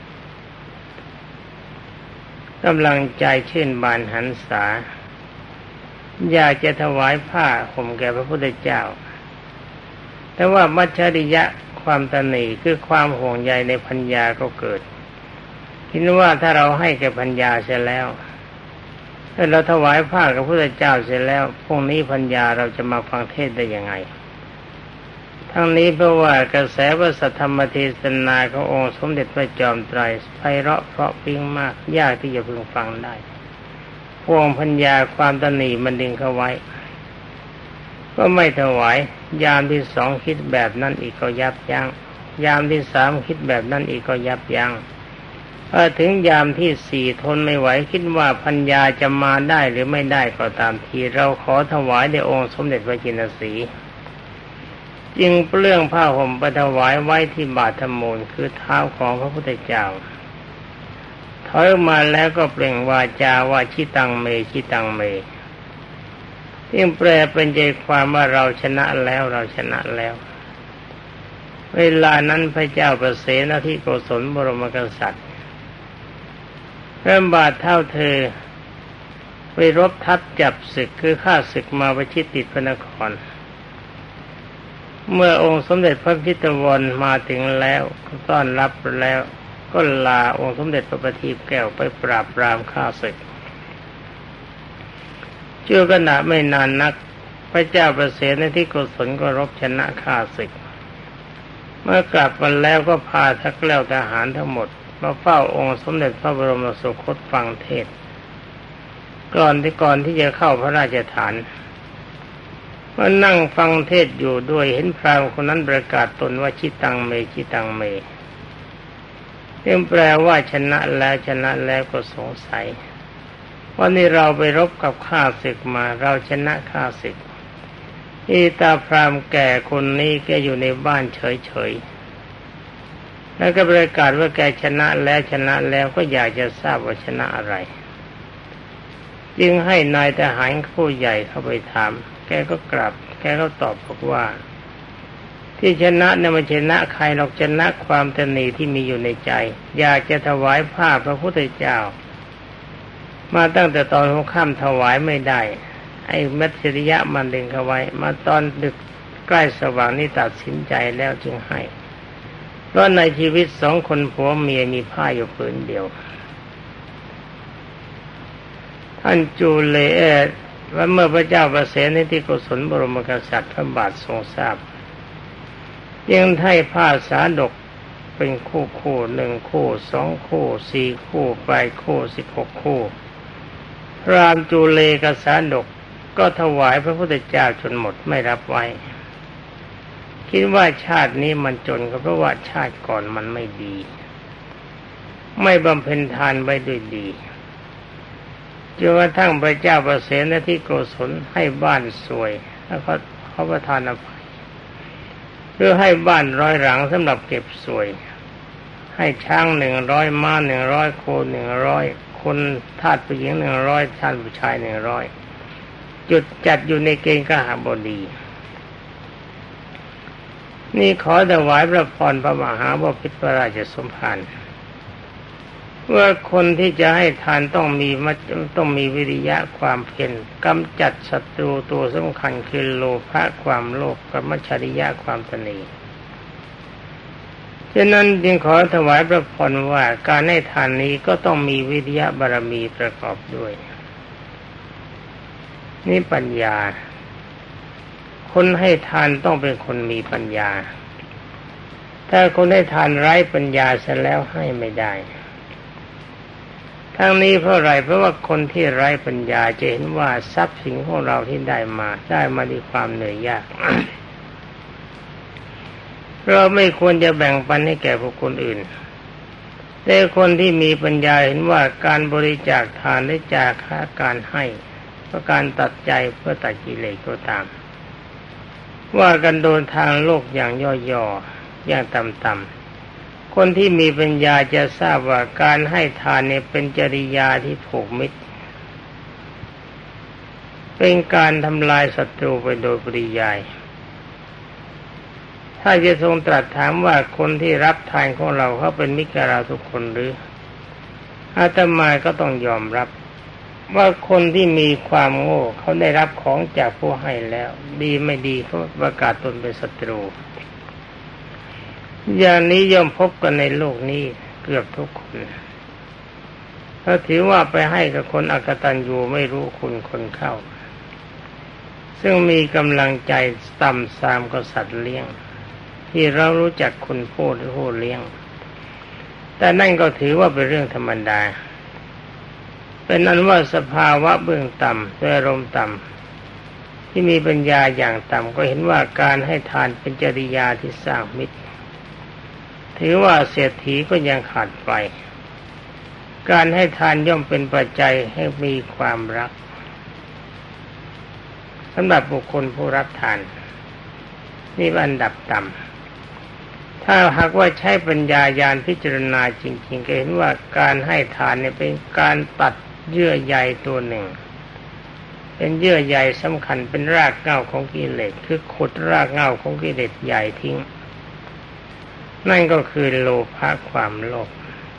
กำลังใจชื่นบานหันษาอยากจะถวายผ้าห่มแก่พระพุทธเจ้าแต่ว่ามัจฉริยะความตนีคือความห่วงใยในภรรยาก็เกิดคิดว่าถ้าเราให้แก่ภรรยาเสร็จแล้วถ้าเราถวายผ้ากับพระพุทธเจ้าเสร็จแล้วพรุ่งนี้ภรรยาเราจะมาฟังเทศน์ได้ยังไงทั้งนี้เพราะว่ากระแสพระสัทธรรมเทศนาขององค์สมเด็จพระจอมไตรไพเราะเพราะพริ้งมากยากที่จะพึงฟังได้พวงพัญญาความตนีมันดึงเข้าไว้ก็ไม่ถวายยามที่สองคิดแบบนั้นอีกก็ยับยั้งยามที่สามคิดแบบนั้นอีกก็ยับยั้งพอถึงยามที่สี่ทนไม่ไหวคิดว่าพัญญาจะมาได้หรือไม่ได้ก็ตามทีเราขอถวายแด่องค์สมเด็จพระจินสีจึงเปลื้องผ้าห่มไปถวายไว้ที่บาทมูลคือเท้าของพระพุทธเจ้าถอยออกมาแล้วก็เปล่งวาจาว่าชิตังเมชิตังเมที่แปลเป็นใจความว่าเราชนะแล้วเราชนะแล้วเวลานั้นพระเจ้าประเสนทิโกศลบรมกษัตริย์เริ่มบาทเท่าเธอไปรบทัพจับศึกคือฆ่าศึกมาประชิดติดพระนครเมื่อองค์สมเด็จพระพิตวรมาถึงแล้วต้อนรับแล้วก็ลาองค์สมเด็จพระประทีปแก้วไปปราบปรามข้าศึกชั่วขณะไม่นานนักพระเจ้าประเสนทิโกศลก็รบชนะข้าศึกเมื่อกลับมาแล้วก็พาทักแกล้วทหารทั้งหมดมาเฝ้าองค์สมเด็จพระบรมสุคตฟังเทศน์ก่อนที่ก่อนที่จะเข้าพระราชฐานว่านั่งฟังเทศอยู่ด้วยเห็นพราหมณ์คนนั้นประกาศตนว่าชิตังเมชิตังเมซึ่งแปลว่าชนะแล้วชนะแล้วก็สงสัยว่านี่เราไปรบกับข้าศึกมาเราชนะข้าศึกอีตาพราหมณ์แก่คนนี้แกอยู่ในบ้านเฉยๆแล้วก็ประกาศว่าแกชนะแล้วชนะแล้วก็อยากจะทราบว่าชนะอะไรจึงให้นายทหารผู้ใหญ่เข้าไปถามแกก็กลับแกก็ตอบบอกว่าที่ชนะเนี่ยมันชนะใครหรอกชนะความตนีที่มีอยู่ในใจอยากจะถวายผ้าพระพุทธเจ้ามาตั้งแต่ตอนหัวค่ำถวายไม่ได้ไอ้มัจฉริยะมันดึงเขาไว้มาตอนดึกใกล้สว่างนี่ตัดสินใจแล้วจึงให้เพราะในชีวิตสองคนผัวเมียมีผ้าอยู่ผืนเดียวท่านจูเลเอว่าเมื่อพระเจ้าประเสนที่โกศลบรมกษัตริย์พระบาททรงทราบยังให้ผ้าสาดกเป็นคู่คู่หนึ่งคู่สองคู่สี่คู่แปดคู่สิบหกคู่พระรามจูเลกสาดกก็ถวายพระพุทธเจ้าจนหมดไม่รับไว้คิดว่าชาตินี้มันจนก็เพราะว่าชาติก่อนมันไม่ดีไม่บำเพ็ญทานไว้ด้วยดีจนกระทั่งพระเจ้าประเสนที่โกศลให้บ้านสวยแล้วก็เขาประทานอภัยเพื่อให้บ้านร้อยหลังสำหรับเก็บสวยให้ช้างหนึ่งร้อยม้าหนึ่งร้อยโคหนึ่งร้อยคนทาสผู้หญิงหนึ่งร้อยทาสผู้ชายหนึ่งร้อยจุดจัดอยู่ในเกณฑ์กหบดีนี่ขอถวายพระพรพระมหาบพิตรพระราชสมภารว่าคนที่จะให้ทานต้องมีต้องมีวิริยะความเพียรกำจัดศัตรูตัวสำคัญคือโลภะความโลภกับมัจฉริยะความตนีฉะนั้นจึงขอถวายพระพรว่าการให้ทานนี้ก็ต้องมีวิริยะบารมีประกอบด้วยนี่ปัญญาคนให้ทานต้องเป็นคนมีปัญญาถ้าคนให้ทานไร้ปัญญาเสียแล้วให้ไม่ได้ทั้งนี้เพราะอะไรเพราะว่าคนที่ไร้ปัญญาจะเห็นว่าทรัพย์สินของเราที่ได้มาได้มาด้วยความเหนื่อยยาก เราไม่ควรจะแบ่งปันให้แก่บุคคลอื่นแต่คนที่มีปัญญาเห็นว่าการบริจาคทานและจาค่าการให้เพราะการตัดใจเพื่อตัดกิเลสก็ตามว่ากันโดนทางโลกอย่างย่อๆอย่างต่ำๆคนที่มีปัญญาจะทราบว่าการให้ทานเนี่ยเป็นจริยาที่ผูกมิตรเป็นการทำลายศัตรูไปโดยปริยายถ้าจะทรงตรัสถามว่าคนที่รับทานของเราเขาเป็นมิตรกับเราทุกคนหรืออาตมาก็ต้องยอมรับว่าคนที่มีความโง่เขาได้รับของจากผู้ให้แล้วดีไม่ดีเขาประกาศตนเป็นศัตรูอย่างนี้ย่อมพบกันในโลกนี้เกือบทุกคนถ้าถือว่าไปให้กับคนอกตัญญูไม่รู้คุณคนเข้าซึ่งมีกำลังใจต่ำทรามกับสัตว์เลี้ยงที่เรารู้จักคุณผู้หรือผู้เลี้ยงแต่นั่นก็ถือว่าเป็นเรื่องธรรมดาเป็นนั้นว่าสภาวะเบื้องต่ำด้วยอารมณ์ต่ำที่มีปัญญาอย่างต่ำก็เห็นว่าการให้ทานเป็นจริยาที่สร้างมิตรถือว่าเศรษฐีก็ยังขาดไปการให้ทานย่อมเป็นปัจจัยให้มีความรักสำหรับบุคคลผู้รับทานนี่เป็นอันดับต่ำถ้าหากว่าใช้ปัญญาญาณพิจารณาจริงๆก็เห็นว่าการให้ทานเนี่ยเป็นการตัดเยื่อใยตัวหนึ่งเป็นเยื่อใยสำคัญเป็นรากเหง้าของกิเลสคือขุดรากเหง้าของกิเลสใหญ่ทิ้งนั่นก็คือโลภะความโลภ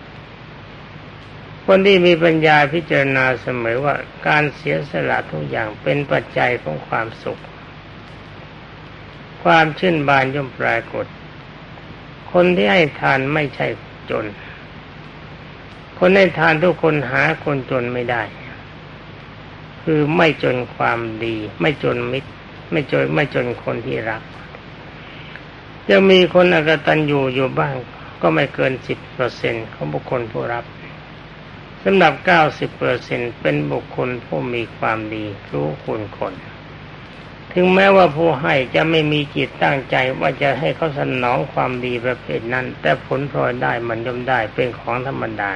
คนที่มีปัญญาพิจารณาเสมอว่าการเสียสละทุกอย่างเป็นปัจจัยของความสุขความชื่นบานย่อมปรากฏคนที่ให้ทานไม่ใช่จนคนให้ทานทุกคนหาคนจนไม่ได้คือไม่จนความดีไม่จนมิตรไม่จนไม่จนคนที่รักจะมีคนอกตัญญูอยู่บ้างก็ไม่เกิน สิบเปอร์เซ็นต์ ของบุคคลผู้รับสำหรับ เก้าสิบเปอร์เซ็นต์ เป็นบุคคลผู้มีความดีรู้คุณคนถึงแม้ว่าผู้ให้จะไม่มีจิตตั้งใจว่าจะให้เขาสนองความดีประเภทนั้นแต่ผลพลอยได้มันย่อมได้เป็นของธรรมดา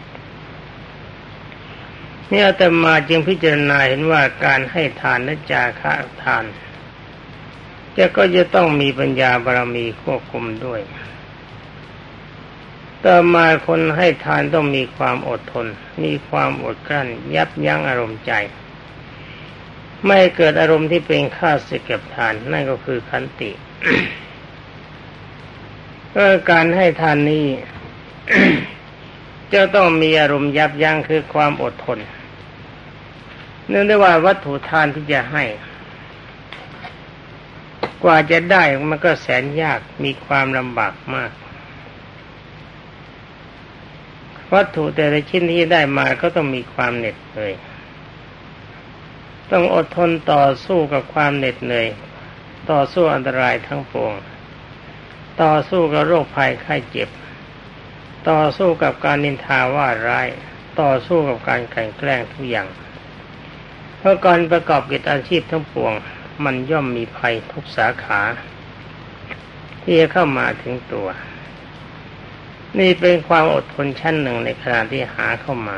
เนี่ยอาตมาจึงพิจารณาเห็นว่าการให้ทานและจาคะทานจะก็จะต้องมีปัญญาบารมีควบคุมด้วยต่อมาคนให้ทานต้องมีความอดทนมีความอดกลั้นยับยั้งอารมณ์ใจไม่เกิดอารมณ์ที่เป็นข้าศึกกับทานนั่นก็คือขันติ เอ่อการให้ทานนี้ จะต้องมีอารมณ์ยับยั้งคือความอดทนเนื่องด้วยว่าวัตถุทานที่จะให้กว่าจะได้มันก็แสนยากมีความลำบากมากวัตถุแต่ละชิ้นที่ได้มาก็ต้องมีความเหน็ดเหนื่อยต้องอดทนต่อสู้กับความเหน็ดเหนื่อยต่อสู้อันตรายทั้งปวงต่อสู้กับโรคภัยไข้เจ็บต่อสู้กับการนินทาว่าร้ายต่อสู้กับการกลั่นแกล้งทุกอย่างเพราะการประกอบกิจอาชีพทั้งปวงมันย่อมมีภัยทุกสาขาที่จะเข้ามาถึงตัวนี่เป็นความอดทนชั้นหนึ่งในขณะที่หาเข้ามา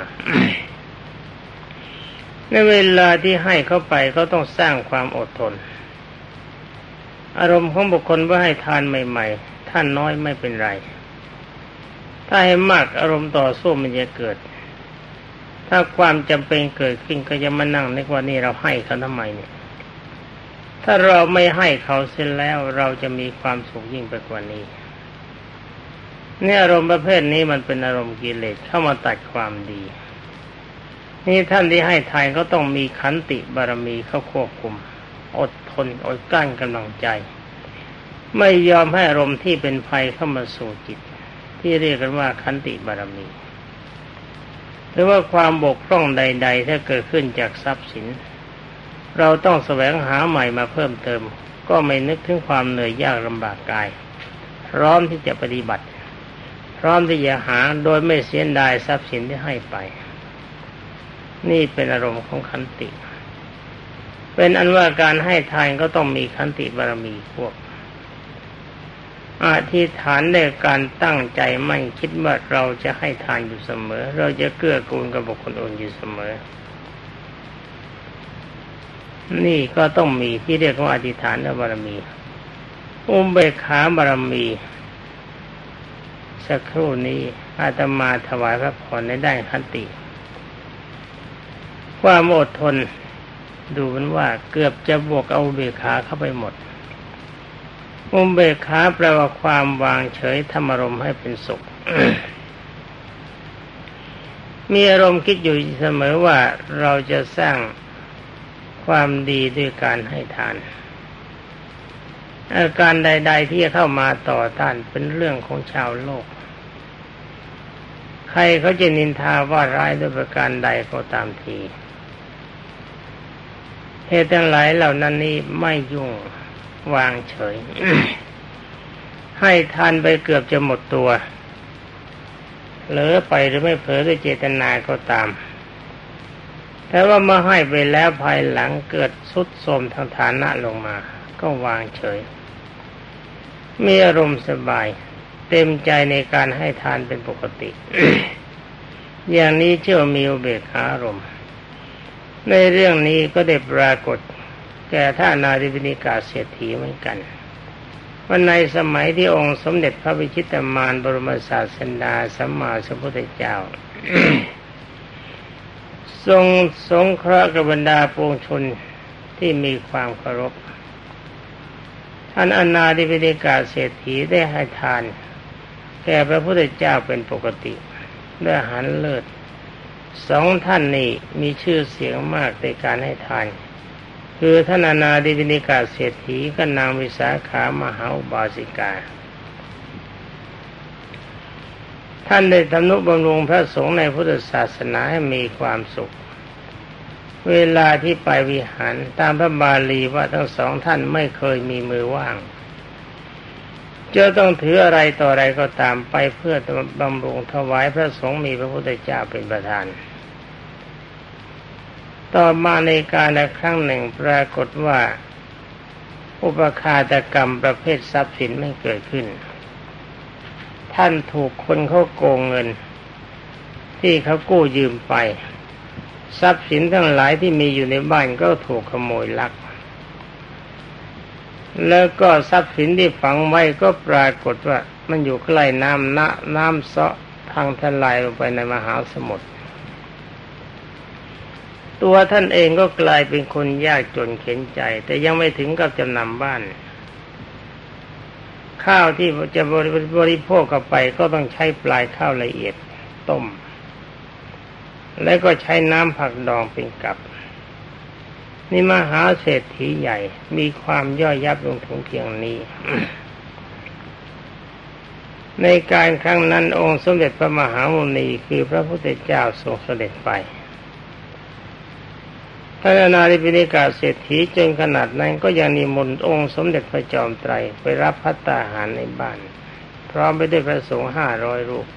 ในเวลาที่ให้เข้าไปก็ต้องสร้างความอดทนอารมณ์ของบุคคลว่าให้ทานใหม่ๆท่านน้อยไม่เป็นไรถ้าให้มากอารมณ์ต่อสู้มันจะเกิดถ้าความจำเป็นเกิดขึ้นก็จะมานั่งนึกว่านี่เราให้เขาทำไมเนี่ยถ้าเราไม่ให้เขาเสร็จแล้วเราจะมีความสุขยิ่งไปกว่านี้เนี่ยอารมณ์ประเภทนี้มันเป็นอารมณ์กิเลสเข้ามาตัดความดีนี่ท่านที่ให้ทานก็ต้องมีขันติบารมีเข้าควบคุมอดทนอดกลั้นกำลังใจไม่ยอมให้อารมณ์ที่เป็นภัยเข้ามาสู่จิตที่เรียกกันว่าขันติบารมีหรือว่าความบกพร่องใดๆถ้าเกิดขึ้นจากทรัพย์สินเราต้องแสวงหาใหม่มาเพิ่มเติมก็ไม่นึกถึงความเหนื่อยยากลำบากกายพร้อมที่จะปฏิบัติพร้อมที่จะหาโดยไม่เสียดายทรัพย์สินที่ให้ไปนี่เป็นอารมณ์ของขันติเป็นอันว่าการให้ทานก็ต้องมีขันติบารมีพวกอธิษฐานในการตั้งใจมั่นคิดว่าเราจะให้ทานอยู่เสมอเราจะเกื้อกูลกับบุคคลอื่นอยู่เสมอนี่ก็ต้องมีที่เรียกว่าอธิษฐานบารมีอุเบกขาบารมีสักครู่นี้อาตมาถวายพระพรในด้านขันติความอดทนดูเหมือนว่าเกือบจะบวกเอาอุเบกขาเข้าไปหมดอุเบกขาแปลว่าความวางเฉยทำอารมณ์ให้เป็นสุข มีอารมณ์คิดอยู่เสมอว่าเราจะสร้างความดีด้วยการให้ทานอาการใดๆที่จะเข้ามาต่อต้านเป็นเรื่องของชาวโลกใครเขาจะนินทาว่าร้ายด้วยประการใดก็ตามทีเหตุทั้งหลายเหล่านั้นนี้ไม่ยุ่งวางเฉย ให้ทานไปเกือบจะหมดตัวเหลือไปหรือไม่เผลอด้วยเจตนาก็ตามแต่ว่าเมื่อให้ไปแล้วภายหลังเกิดทรุดโทรมทางฐานะลงมาก็วางเฉยมีอารมณ์สบายเต็มใจในการให้ทานเป็นปกติ อย่างนี้เชื่อมีอุเบกขาอารมณ์ในเรื่องนี้ก็ได้ปรากฏแก่ท่านอนาถปิณกเศรษฐีเหมือนกันว่าในสมัยที่องค์สมเด็จพระวิชิตมารบรมศาสดาสัมมาสัมพุทธเจ้า ทรงสงเคราะห์กับบรรดาปวงชนที่มีความเคารพท่านอนาถปิณกเศรษฐีได้ให้ทานแก่พระพุทธเจ้าเป็นปกติด้วยอาหารเลิศสองท่านนี้มีชื่อเสียงมากในการให้ทานคือท่านอนาถปิณกเศรษฐีกับนางวิสาขามหาอุบาสิกาท่านได้ทำนุบำรุงพระสงฆ์ในพุทธศาสนาให้มีความสุขเวลาที่ไปวิหารตามพระบาลีว่าทั้งสองท่านไม่เคยมีมือว่างจะต้องถืออะไรต่ออะไรก็ตามไปเพื่อบำรุงถวายพระสงฆ์มีพระพุทธเจ้าเป็นประธานต่อมาในการละครั้งหนึ่งปรากฏว่าอุปฆาตกรรมประเภททรัพย์สินไม่เกิดขึ้นท่านถูกคนเขาโกงเงินที่เขากู้ยืมไปทรัพย์สินทั้งหลายที่มีอยู่ในบ้านก็ถูกขโมยลักแล้วก็ทรัพย์สินที่ฝังไว้ก็ปรากฏว่ามันอยู่ใกล้น้ำนะน้ำเซาะพังทลายลงไปในมหาสมุทรตัวท่านเองก็กลายเป็นคนยากจนเข็ญใจแต่ยังไม่ถึงกับจำนำบ้านข้าวที่จะบริโภคเข้าไปก็ต้องใช้ปลายข้าวละเอียดต้มแล้วก็ใช้น้ำผักดองเป็นกับนี่มหาเศรษฐีใหญ่มีความย่อยยับลงถึงเพียงนี้ ในการครั้งนั้นองค์สมเด็จพระมหามุนีคือพระพุทธเจ้าทรงเสด็จไปท่านอนาถปิณกเศรษฐีจนขนาดนั้นก็ยังนิมนต์องค์สมเด็จพระจอมไตรไปรับภัตตาหารในบ้านพร้อมไปด้วยพระสงฆ์ห้าร้อยรูป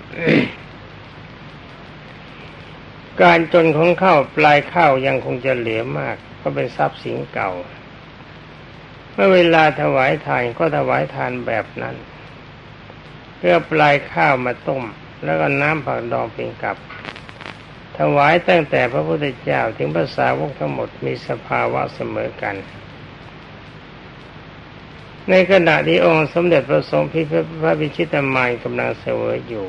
การจนของข้าวปลายข้าวยังคงจะเหลือมากเพราะเป็นทรัพย์สินเก่าเมื่อเวลาถวายทานก็ถวายทานแบบนั้นเพื่อปลายข้าวมาต้มแล้วก็น้ำผักดองเป็นกับถวายตั้งแต่พระพุทธเจ้าถึงพระสาวกทั้งหมดมีสภาวะเสมอกันในขณะที่องค์สมเด็จพระทรงพิพระวิชิตามานกำลังเสวยอยู่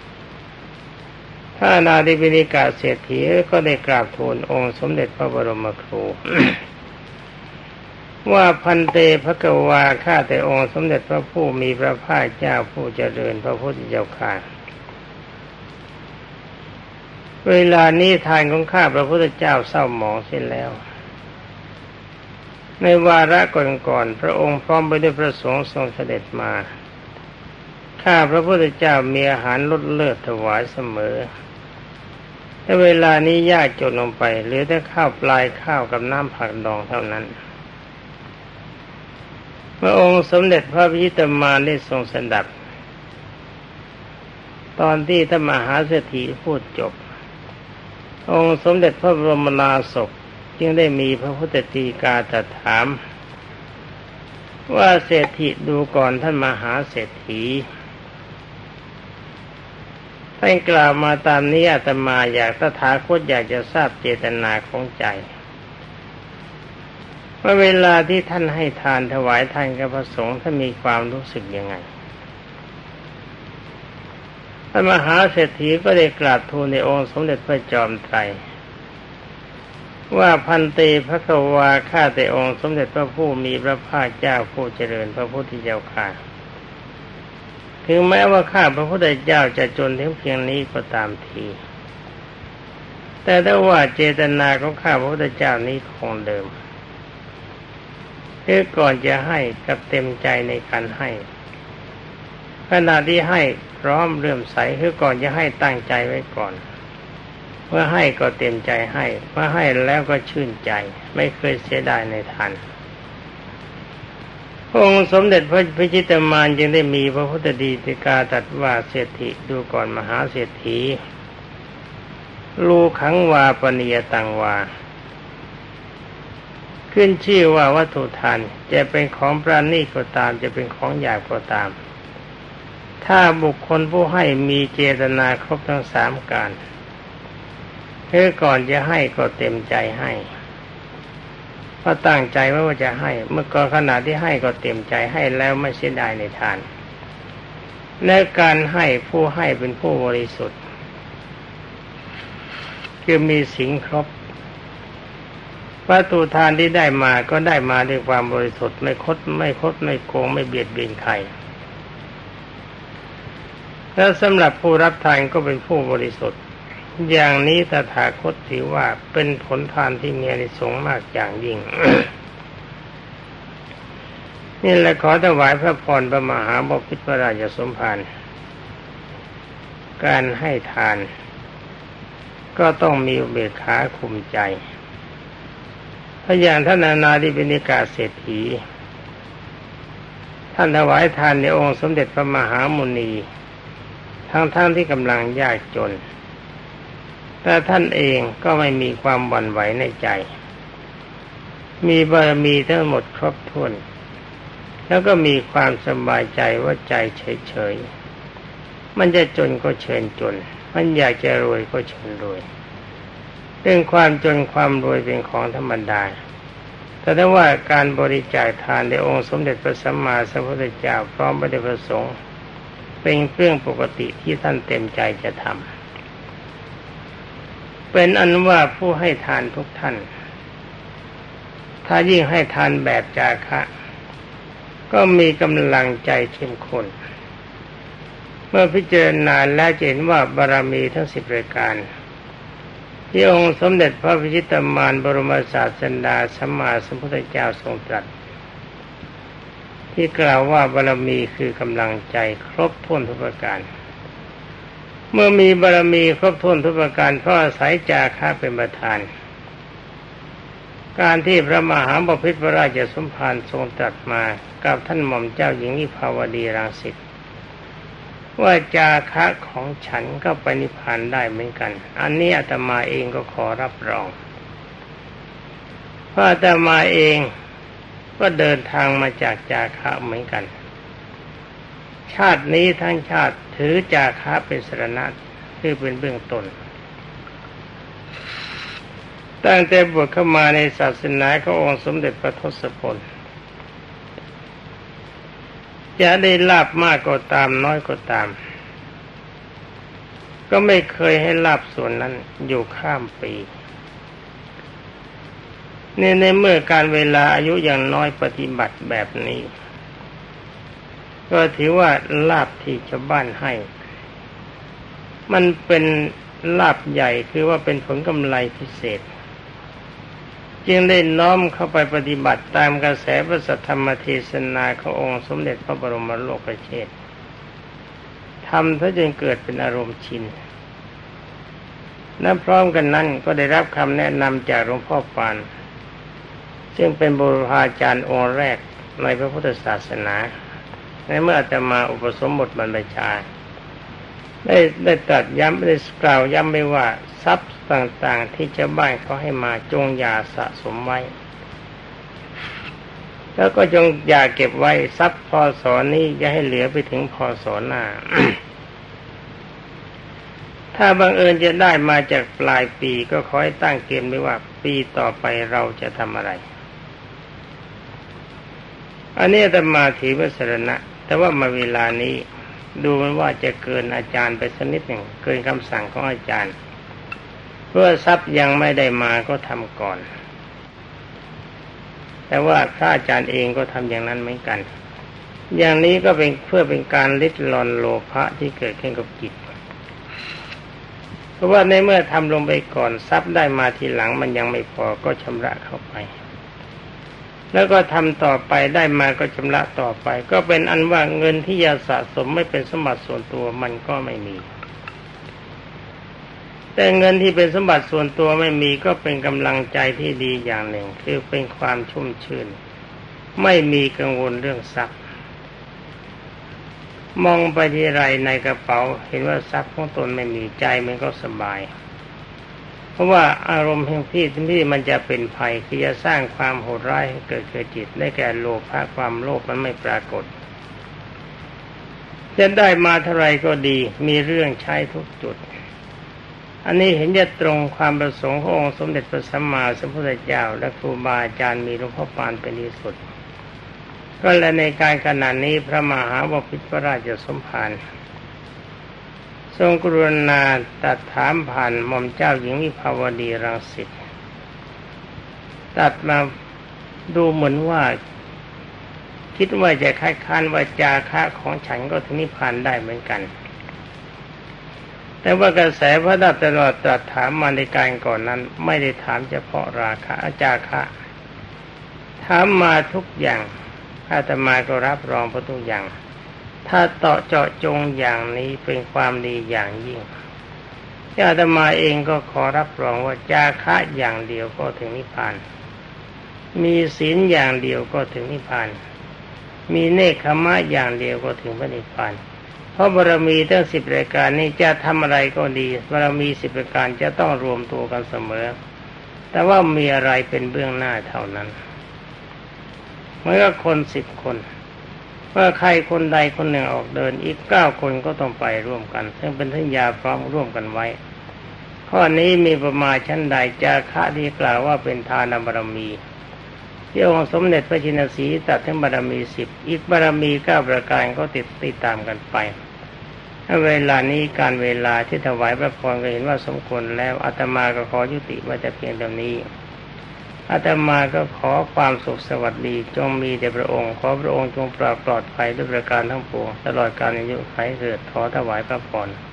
ท่านอนาถปิณกเศรษฐีก็ได้กราบทูลองค์สมเด็จพระบรมครู ว่าพันเตภควาข้าแต่องค์สมเด็จพระผู้มีพระภาคเจ้าผู้เจริญพระพุทธเจ้าข้าเวลานี้ทานของข้าพระพุทธเจ้าเศร้าหมองเสียแล้วในวาระก่อนๆพระองค์พร้อมไปด้วยพระสงฆ์ทรงเสด็จมาข้าพระพุทธเจ้ามีอาหารลดเลิศถวายเสมอแต่เวลานี้ยากจนลงไปเหลือแต่ข้าวปลายข้าวกับน้ำผักดองเท่านั้นพระองค์สมเด็จพระวิชิตามานได้ทรงสดับตอนที่ท่านมหาเศรษฐีพูดจบองค์สมเด็จพระบรมโอษกจึงได้มีพระพุทธฎีกาตรัสถามว่าเศรษฐีดูก่อนท่านมหาเศรษฐีท่านกล่าวมาตามนี้อาตมาอยากตถาคตอยากจะทราบเจตนาของใจว่าเวลาที่ท่านให้ทานถวายทานกับพระสงฆ์ท่านมีความรู้สึกยังไงพระมหาเศรษฐีก็ได้กราบทูลในองค์สมเด็จพระจอมไตรว่าพันเตภควาข้าแต่องค์สมเด็จพระผู้มีพระภาคเจ้าผู้เจริญพระพุทธเจ้าข้าถึงแม้ว่าข้าพระพุทธเจ้าจะจนถึงเพียงนี้ก็ตามทีแต่ถ้าว่าเจตนาของข้าพระพุทธเจ้านี้คงเดิมคือก่อนจะให้กับเต็มใจในการให้ขณะที่ให้พร้อมเริ่มใสคือก่อนจะให้ตั้งใจไว้ก่อนเมื่อให้ก็เต็มใจให้เมื่อให้แล้วก็ชื่นใจไม่เคยเสียดายในทานองค์สมเด็จพระพิชิตามานจึงได้มีพระพุทธฎีกาตรัสว่าเศรษฐีดูก่อนมหาเศรษฐีลูขังวาปนิยตังวาขึ้นชื่อว่าวัตถุทานจะเป็นของประณีตก็ตามจะเป็นของหยาบก็ตามถ้าบุคคลผู้ให้มีเจตนาครบทั้งสามการคือก่อนจะให้ก็เต็มใจให้เพราะตั้งใจว่าจะให้เมื่อก่อนขณะที่ให้ก็เต็มใจให้แล้วไม่เสียดายในทานและการให้ผู้ให้เป็นผู้บริสุทธิ์คือมีศีลครบวัตถุทานที่ได้มาก็ได้มาด้วยความบริสุทธิ์ไม่คดไม่คดไม่โกงไม่เบียดเบียนใครแล้วสำหรับผู้รับทานก็เป็นผู้บริสุทธิ์อย่างนี้ตถาคตถือว่าเป็นผลทานที่มีอานิสงส์มากอย่างยิ่ง นี่แหละขอถวายพระพรพระมหาบพิตรพระราชสมภารการให้ทานก็ต้องมีอุเบกขาคุมใจเพราะอย่างท่านอนาถปิณกเศรษฐีท่านถวายทานในองค์สมเด็จพระมหามุนีทั้งๆ ท, ที่กำลังยากจนแต่ท่านเองก็ไม่มีความหวั่นไหวในใจมีบารมีทั้งหมดครบถ้วนแล้วก็มีความสบายใจว่าใจเฉยๆมันจะจนก็เชิญจนมันอยากจะรวยก็เชิญรวยเรื่องความจนความรวยเป็นของธรรมดาแต่ถ้าว่าการบริจาคทานในองค์สมเด็จพระสัมมาสัมพุทธเจ้าพร้อมพระเดชพระสงฆ์เป็นเรื่องปกติที่ท่านเต็มใจจะทำเป็นอันว่าผู้ให้ทานทุกท่านถ้ายิ่งให้ทานแบบจาคะก็มีกำลังใจเข้มข้นเมื่อพิจารณาแล้วเห็นว่าบารมีทั้งสิบรายการที่องค์สมเด็จพระพิชิตมารบรมศาสดาสัมมาสัมพุทธเจ้าทรงตรัสที่กล่าวว่าบารมีคือกำลังใจครบถ้วนทุกประการเมื่อมีบารมีครบถ้วนทุกประการเพราะอาศัยจาคะเป็นประธานการที่พระมหาบพิตรพระราชสมภารทรงตรัสมากับท่านหม่อมเจ้าหญิงวิภาวดีรังสิตว่าจาคะของฉันก็ไปนิพพานได้เหมือนกันอันนี้อาตมาเองก็ขอรับรองเพราะอาตมาเองก็เดินทางมาจากจาคะเหมือนกันชาตินี้ทั้งชาติถือจาคะเป็นสรณะคือเป็นเบื้องต้นตั้งแต่บวชเข้ามาในศาสนาขององค์สมเด็จพระทศพลจะได้ลาภมากก็ตามน้อยก็ตามก็ไม่เคยให้ลาภส่วนนั้นอยู่ข้ามปีในในเมื่อการเวลาอายุอย่างน้อยปฏิบัติแบบนี้ก็ถือว่าลาภที่ชาวบ้านให้มันเป็นลาภใหญ่คือว่าเป็นผลกำไรพิเศษจึงได้น้อมเข้าไปปฏิบัติตามกระแสพระสัทธรรมเทศนาขององค์สมเด็จพระบรมโลกเชษฐ์ทำถ้าจนเกิดเป็นอารมณ์ชินและพร้อมกันนั้นก็ได้รับคำแนะนำจากหลวงพ่อปานซึ่งเป็นบุรพาจารย์องค์แรกในพระพุทธศาสนาในเมื่ออาตมาอุปสมบทบรรพชาได้ได้ตรัสย้ำได้กล่าวย้ำไว้ว่าทรัพย์ต่างๆที่ชาวบ้านเขาให้มาจงอย่าสะสมไว้แล้วก็จงอย่าเก็บไว้ทรัพย์พศนี้อย่าให้เหลือไปถึงพศหน้า ถ้าบังเอิญจะได้มาจากปลายปีก็ขอให้ตั้งเกณฑ์ไว้ว่าปีต่อไปเราจะทำอะไรอันนี้อาตมาถือว่าสรณะแต่ว่ามาเวลานี้ดูมันว่าจะเกินอาจารย์ไปสักนิดหนึ่งเกินคำสั่งของอาจารย์เพื่อทรัพย์ยังไม่ได้มาก็ทำก่อนแต่ว่าพระอาจารย์เองก็ทำอย่างนั้นเหมือนกันอย่างนี้ก็เป็นเพื่อเป็นการลิดรอนโลภะที่เกิดขึ้นกับจิตเพราะว่าในเมื่อทำลงไปก่อนทรัพย์ได้มาทีหลังมันยังไม่พอก็ชำระเข้าไปแล้วก็ทำต่อไปได้มาก็ชำระต่อไปก็เป็นอันว่าเงินที่จะสะสมไม่เป็นสมบัติส่วนตัวมันก็ไม่มีแต่เงินที่เป็นสมบัติส่วนตัวไม่มีก็เป็นกำลังใจที่ดีอย่างหนึ่งคือเป็นความชุ่มชื่นไม่มีกังวลเรื่องทรัพย์มองไปที่ไรในกระเป๋าเห็นว่าทรัพย์ของตนไม่มีใจมันก็สบายเพราะว่าอารมณ์แห่งที่ที่มันจะเป็นภัยคือจะสร้างความโหดร้ายให้เกิดแก่จิตได้แก่โลภะความโลภมันไม่ปรากฏจะได้มาเท่าไรก็ดีมีเรื่องใช้ทุกจุดอันนี้เห็นจะตรงความประสงค์ขององค์สมเด็จพระสัมมาสัมพุทธเจ้าและครูบาอาจารย์มีหลวงพ่อปานเป็นที่สุดก็และในการขณะนี้พระมหาบพิตรพระราชสมภารทรงกรุณาตรัสถามผ่านหม่อมเจ้าหญิงวิภาวดีรังสิตตัดมาดูเหมือนว่าคิดว่าจะคัดค้านว่าจาคะของฉันก็ถึงนิพพานได้เหมือนกันแต่ว่ากระแสพระดาตลอดตรัสถามมาในการก่อนนั้นไม่ได้ถามเฉพาะราคะจาคะถามมาทุกอย่างอาตมาก็รับรองพระทุกอย่างถ้าเตาะเจาะจงอย่างนี้เป็นความดีอย่างยิ่งอาตมาเองก็ขอรับรองว่าจาคะอย่างเดียวก็ถึงนิพพานมีศีลอย่างเดียวก็ถึงนิพพานมีเนคขมะอย่างเดียวก็ถึงพระนิพพานเพราะบารมีทั้งสิบรายการนี้จะทำอะไรก็ดีบารมีสิบรายการจะต้องรวมตัวกันเสมอแต่ว่ามีอะไรเป็นเบื้องหน้าเท่านั้นเมื่อคนสิบคนว่าใครคนใดคนหนึ่งออกเดินอีกเก้าคนก็ต้องไปร่วมกันซึ่งเป็นสัญญาพร้อมร่วมกันไว้ข้อนี้มีประมาณชั้นใดจาคะที่กล่าวว่าเป็นทานบารมีที่องค์สมเด็จพระชินสีห์ตรัสถึงบารมีสิบอีกบารมีเก้าประการก็ติดติดตามกันไปเวลานี้การเวลาที่ถวายพระพรก็เห็นว่าสมควรแล้วอาตมาก็ขอยุติไว้แต่เพียงเท่านี้อาตมาก็ขอความสุขสวัสดีจงมีแด่พระองค์ขอพระองค์จงปราบปลอดภัยด้วยประการทั้งปวงตลอดกาลอายุขัยเกิดขอถวายพระพร